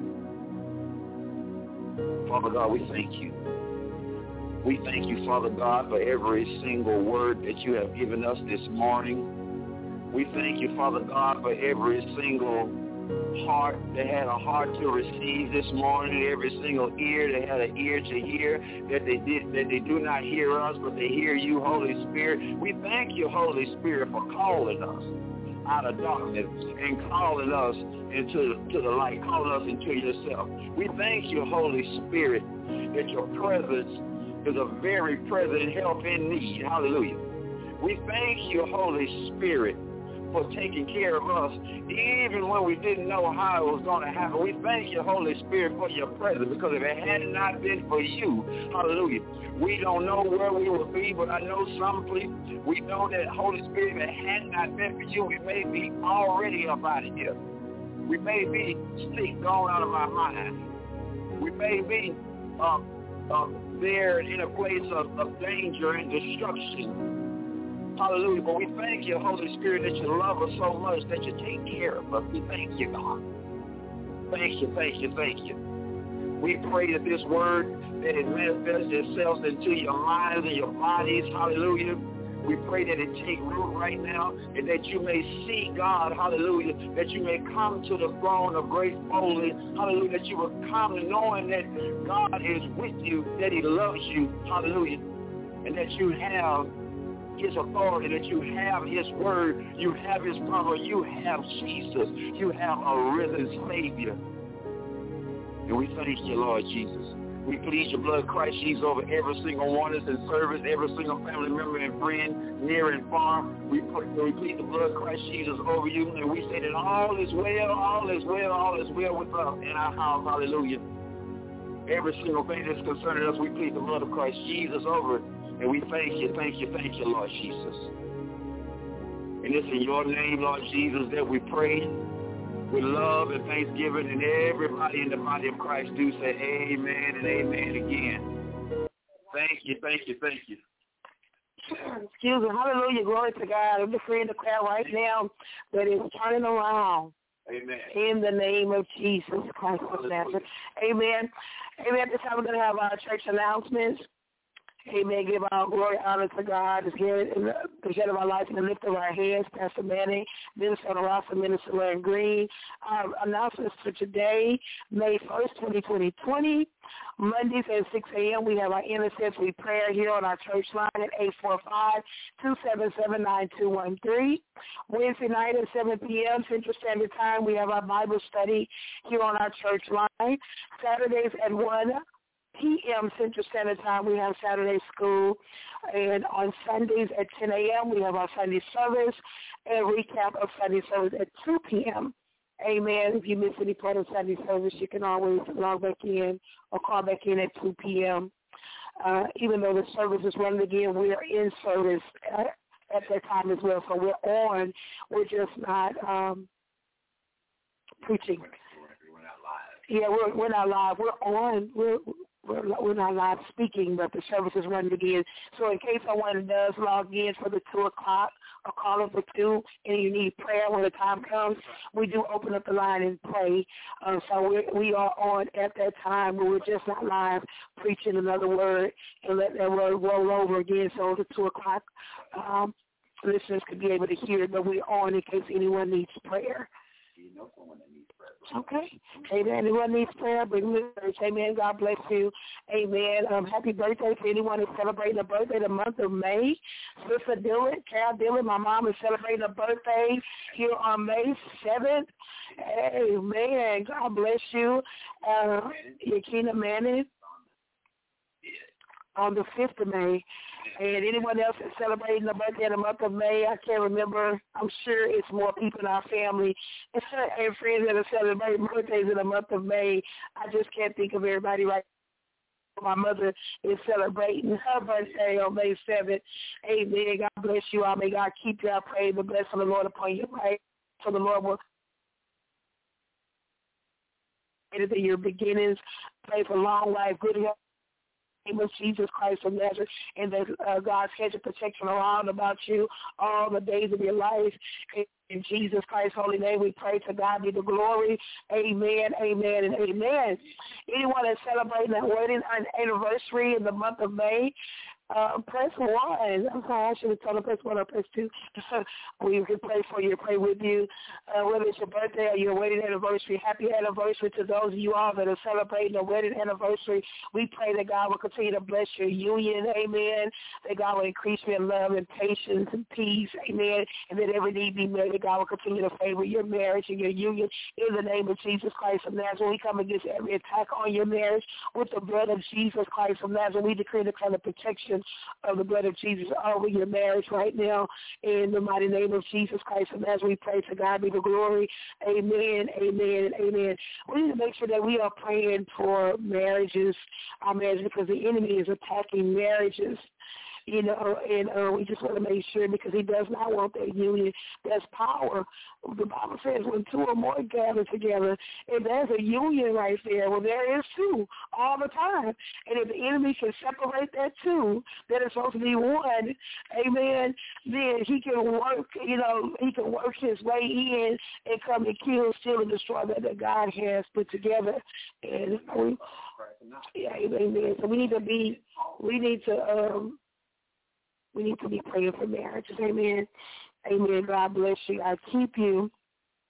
Father God, we thank you. We thank you, Father God, for every single word that you have given us this morning. We thank you, Father God, for every single heart that had a heart to receive this morning, every single ear that had an ear to hear, that they did that they do not hear us, but they hear you, Holy Spirit. We thank you, Holy Spirit, for calling us out of darkness and calling us into to the light, calling us into yourself. We thank you, Holy Spirit, that your presence is a very present help in need. Hallelujah. We thank you, Holy Spirit, for taking care of us even when we didn't know how it was going to happen. We thank you, Holy Spirit, for your presence, because if it had not been for you, hallelujah, we don't know where we would be, but I know simply we know that, Holy Spirit, if it had not been for you, we may be already up out of here. We may be sick, gone out of our mind. We may be uh, uh, there in a place of, of danger and destruction. Hallelujah. But we thank you, Holy Spirit, that you love us so much that you take care of us. We thank you, God. Thank you, thank you, thank you. We pray that this word, that it manifests itself into your minds and your bodies. Hallelujah. We pray that it take root right now and that you may see God. Hallelujah. That you may come to the throne of grace boldly. Hallelujah. That you will come knowing that God is with you, that he loves you. Hallelujah. And that you have his authority, that you have his word, you have his power, you have Jesus, you have a risen Savior. And we thank you, Lord Jesus. We plead your blood, Christ Jesus, over every single one that's in service, every single family member and friend, near and far. We, put, we plead the blood, Christ Jesus, over you, and we say that all is well, all is well, all is well with us in our house. Hallelujah. Every single thing that's concerning us, we plead the blood of Christ Jesus over it. And we thank you, thank you, thank you, Lord Jesus. And it's in your name, Lord Jesus, that we pray with love and thanksgiving, and everybody in the body of Christ do say amen and amen again. Thank you, thank you, thank you. Excuse me. Hallelujah. Glory to God. I'm decreeing the prayer right now that it's turning around. Amen. In the name of Jesus Christ of Nazareth. Amen. Amen. This time we're going to have our church announcements. Amen. Give our glory, honor to God. Is here in the, the head of our life and the lift of our heads, Pastor Manning, Minister Ross, and Minister Larry Green. Our announcements for today, May first, twenty twenty. Mondays at six a.m. we have our intercessory prayer here on our church line at eight four five, two seven seven, nine two one three. Wednesday night at seven p.m. Central Standard Time, we have our Bible study here on our church line. Saturdays at one p.m. Central Standard Time, we have Saturday school. And on Sundays at ten a.m., we have our Sunday service and recap of Sunday service at two p.m. Amen. If you miss any part of Sunday service, you can always log back in or call back in at two p.m. Uh, even though the service is running again, we are in service at, at that time as well. So we're on. We're just not um, preaching. We're not live. Yeah, we're, we're not live. We're on. We're We're, we're not live speaking, but the service is running again. So in case someone does log in for the two o'clock or call in for two and you need prayer when the time comes, we do open up the line and pray. Uh, so we we are on at that time, but we're just not live preaching another word and let that word roll over again. So the two o'clock um, listeners could be able to hear it, but we're on in case anyone needs prayer. You know someone that needs prayer. Okay. Amen. Anyone needs prayer, bring me to church. Amen. God bless you. Amen. Um, happy birthday to anyone who's celebrating a birthday the month of May. Sister Dillon, Carol Dillon, my mom is celebrating a birthday here on May seventh. Amen. God bless you. Uh, Yakina Manning on the fifth of May. And anyone else that's celebrating a birthday in the month of May, I can't remember. I'm sure it's more people in our family and friends that are celebrating birthdays in the month of May. I just can't think of everybody right now. My mother is celebrating her birthday on May seventh. Amen. God bless you all. May God keep you. I pray the blessing of the Lord upon you. Right? So the Lord will to your beginnings. Pray for long life, good health. Name of Jesus Christ of Nazareth, and that uh, God's hedge of protection around about you all the days of your life. In Jesus Christ's holy name, we pray. To God be the glory. Amen, amen, and amen. Anyone that's celebrating a wedding anniversary in the month of May, Uh, press one. I'm sorry, I should have told them press one or press two. We can pray for you, pray with you. Uh, whether it's your birthday or your wedding anniversary, happy anniversary to those of you all that are celebrating a wedding anniversary. We pray that God will continue to bless your union, amen, that God will increase your love and patience and peace, amen, and that every need be met, that God will continue to favor your marriage and your union in the name of Jesus Christ of Nazareth. We come against every attack on your marriage with the blood of Jesus Christ of Nazareth. We decree the kind of protection of the blood of Jesus over your marriage right now in the mighty name of Jesus Christ. And as we pray, to God be the glory. Amen, amen, amen. We need to make sure that we are praying for marriages, our marriage, because the enemy is attacking marriages. You know, and uh, we just want to make sure, because he does not want that union. There's power. The Bible says when two or more gather together, and there's a union right there. Well, there is two all the time. And if the enemy can separate that two, that is supposed to be one, amen, then he can work, you know, he can work his way in and come and kill, steal, and destroy that, that God has put together. And we, yeah, amen. So we need to be, we need to, um, We need to be praying for marriages. Amen. Amen. God bless you. I keep you.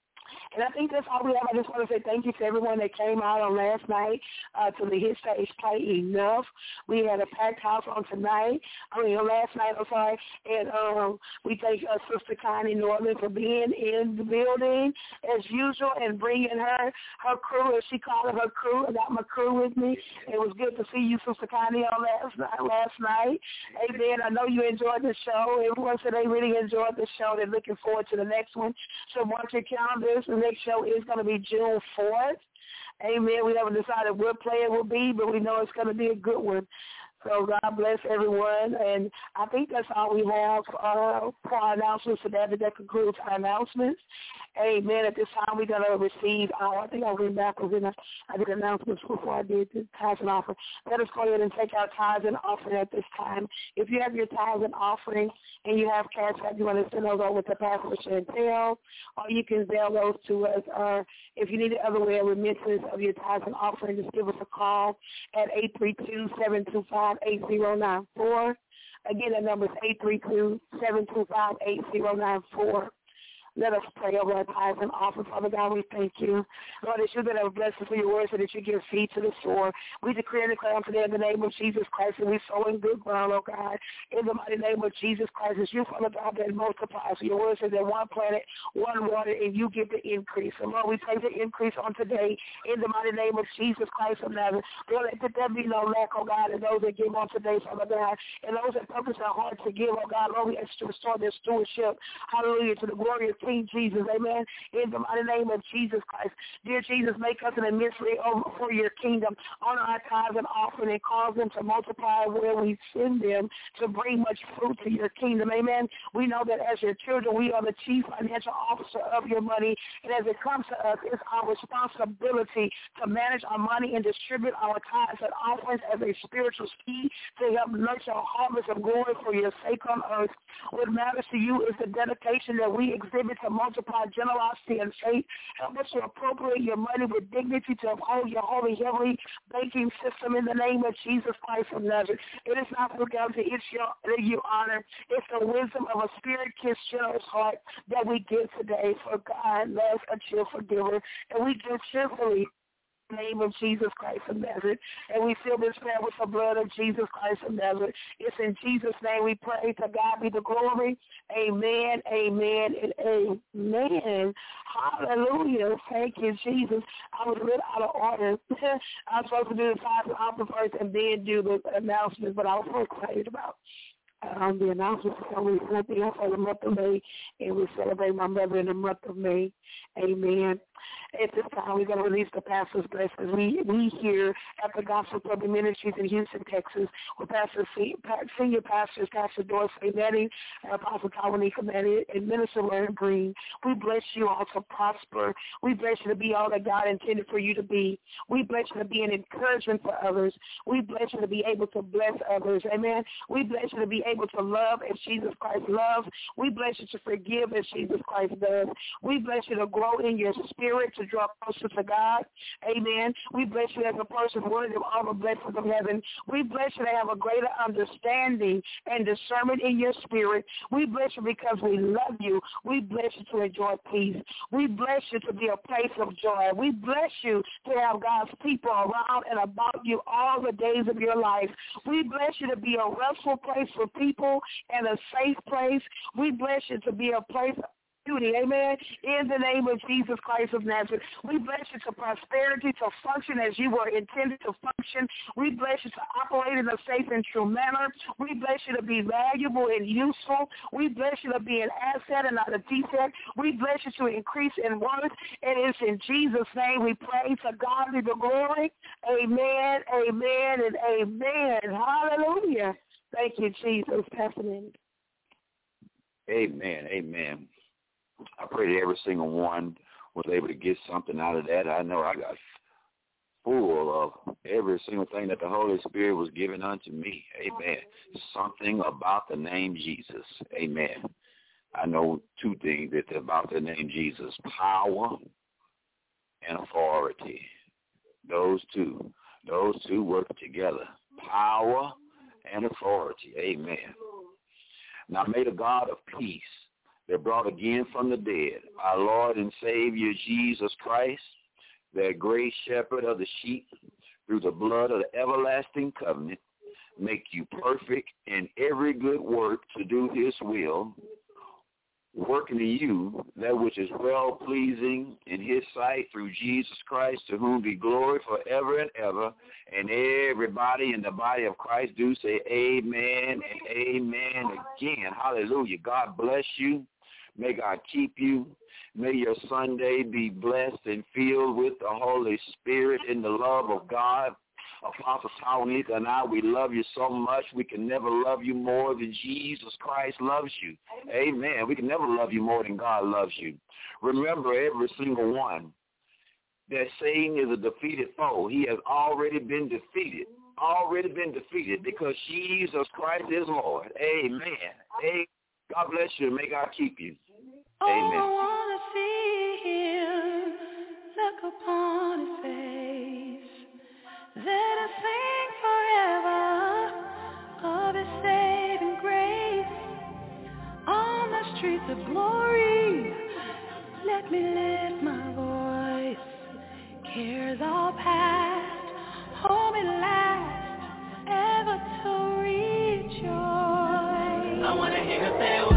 And I think that's all we have. I just want to say thank you to everyone that came out on last night uh, to the Hit Stage Play Enough. We had a packed house on tonight. I mean, last night, I'm sorry. And um, we thank uh, Sister Connie Norman for being in the building as usual and bringing her, her crew, as she called it, her crew. I got my crew with me. It was good to see you, Sister Connie, on last night. Last night. Amen. I know you enjoyed the show. Everyone said they really enjoyed the show. They're looking forward to the next one. So mark your calendars. The next show is going to be June fourth. Amen. We haven't decided what play it will be, but we know it's going to be a good one. So God bless everyone. And I think that's all we have uh, for our announcements today. That concludes our announcements. Amen. At this time, we're going to receive our, I think I went backwards and I did announcements before I did the tithes and offering. Let us go ahead and take our tithes and offering at this time. If you have your tithes and offering and you have cash out, you want to send those over to Pastor Chantel, or you can mail those to us. Or if you need the other way of remittances of your tithes and offering, just give us a call at eight three two, seven two five, eight zero nine four. Again, the number is eight three two, seven two five, eight zero nine four. Let us pray over our tithes and offering. Father God, we thank you. Lord, that you're going to bless us for your words so that you give seed to the sower. We declare and declare today in the name of Jesus Christ, and we sow in good ground, oh God, in the mighty name of Jesus Christ. As you, Father God, that multiplies. So your word says that one planet, one water, and you give the increase. And Lord, we pray the increase on today in the mighty name of Jesus Christ of Nazareth. Lord, let there be no lack, oh God, and those that give on today, Father God, and those that purpose their heart to give, oh God, Lord, we ask you to restore their stewardship, hallelujah, to the glory of King Jesus, amen, in the mighty name of Jesus Christ. Dear Jesus, make us an administrator for your kingdom. Honor our tithes and offering and cause them to multiply where we send them to bring much fruit to your kingdom, amen. We know that as your children, we are the chief financial officer of your money, and as it comes to us, it's our responsibility to manage our money and distribute our tithes and offerings as a spiritual seed to help nurture a harvest of glory for your sake on earth. What matters to you is the dedication that we exhibit to multiply generosity and faith. Help us to appropriate your money with dignity to uphold your holy heavenly banking system in the name of Jesus Christ of Nazareth. It is not frugality, it's your, your honor. It's the wisdom of a spirit-kissed, generous heart that we give today. For God loves a cheerful giver, and we give cheerfully. Name of Jesus Christ of Nazareth, and we seal this prayer with the blood of Jesus Christ of Nazareth. It's in Jesus' name we pray. To God be the glory. Amen, amen, and amen. Hallelujah. Thank you, Jesus. I was a little out of order. I was supposed to do the tithes and offering first and then do the announcements, but I was so excited about Um, the announcements for we something else for the month of May, and we celebrate my mother in the month of May. Amen. At this time, we're going to release the pastor's blessings. We we here at the Gospel Public Ministries in Houston, Texas, with Pastor Senior Pastors, Pastor Dorsey Manning, Apostle Tawanika Manning, and Minister Larry Green. We bless you all to prosper. We bless you to be all that God intended for you to be. We bless you to be an encouragement for others. We bless you to be able to bless others. Amen. We bless you to be able to love as Jesus Christ loves. We bless you to forgive as Jesus Christ does. We bless you to grow in your spirit, to draw closer to God. Amen. We bless you as a person worthy of all the blessings of heaven. We bless you to have a greater understanding and discernment in your spirit. We bless you because we love you. We bless you to enjoy peace. We bless you to be a place of joy. We bless you to have God's people around and about you all the days of your life. We bless you to be a restful place for people and a safe place. We bless you to be a place of beauty, amen, in the name of Jesus Christ of Nazareth. We bless you to prosperity, to function as you were intended to function. We bless you to operate in a safe and true manner. We bless you to be valuable and useful. We bless you to be an asset and not a defect. We bless you to increase in worth. And it's in Jesus' name we pray. To God be the glory. Amen, amen, and amen. Hallelujah. Thank you, Jesus. Pastor Manning. Amen, amen. I pray that every single one was able to get something out of that. I know I got full of every single thing that the Holy Spirit was giving unto me. Amen. Something about the name Jesus. Amen. I know two things that about the name Jesus: power and authority. Those two. Those two work together. Power and authority. Amen. Now may the God of peace that brought again from the dead, our Lord and Savior Jesus Christ, that great shepherd of the sheep, through the blood of the everlasting covenant, make you perfect in every good work to do his will, working in you that which is well-pleasing in his sight through Jesus Christ, to whom be glory forever and ever. And everybody in the body of Christ do say amen and amen again. Hallelujah. God bless you. May God keep you. May your Sunday be blessed and filled with the Holy Spirit in the love of God. Apostle Tawnika and I, we love you so much. We can never love you more than Jesus Christ loves you. Amen. We can never love you more than God loves you. Remember, every single one, that Satan is a defeated foe. He has already been defeated. Already been defeated because Jesus Christ is Lord. Amen. Amen. God bless you. May God keep you. Amen. Oh, I want to see him look upon his face. Let us sing forever of his saving grace. On the streets of glory, let me lift my voice. Cares all past, hold me last, ever to rejoice. I want to hear her say,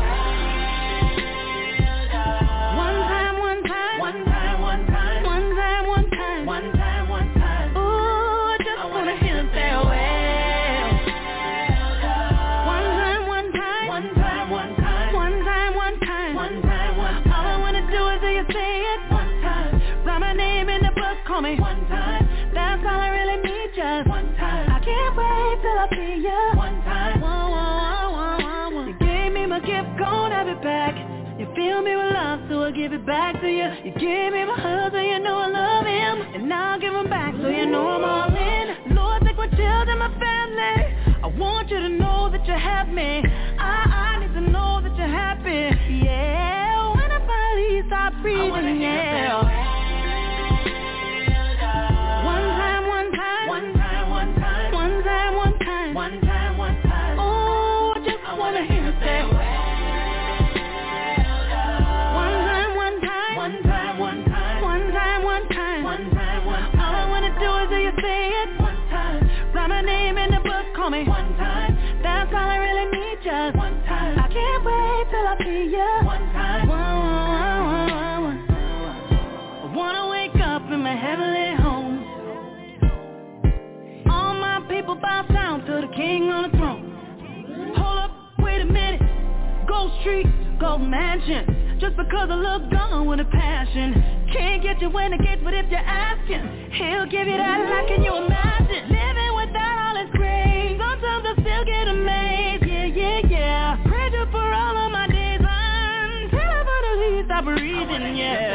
me one time, that's all I really need, just one time. I can't wait till I see ya one time. Whoa, whoa, whoa, whoa, whoa. You gave me my gift, gon' have it back. You fill me with love, so I give it back to you. You gave me my husband, you know I love him, and now I'll give him back, so you know I'm all in. Lord, take my children, my family. I want you to know that you have me. I, I need to know that you're happy. Yeah, when I finally stop breathing, yeah. Me one time, that's all I really need, just one time. I can't wait till I see ya one time. Whoa, whoa, whoa, whoa. I wanna wake up in my heavenly home. All my people bow down to the King on the throne. Hold up, wait a minute. Gold Street, Gold Mansion. Just because I look gone with a passion. Can't get you in the gates, but if you're asking, he'll give you that like, can you imagine? Living without all his grace. Sometimes I still get amazed, yeah, yeah, yeah. Praise you for all of my days until I finally stop breathing, yeah.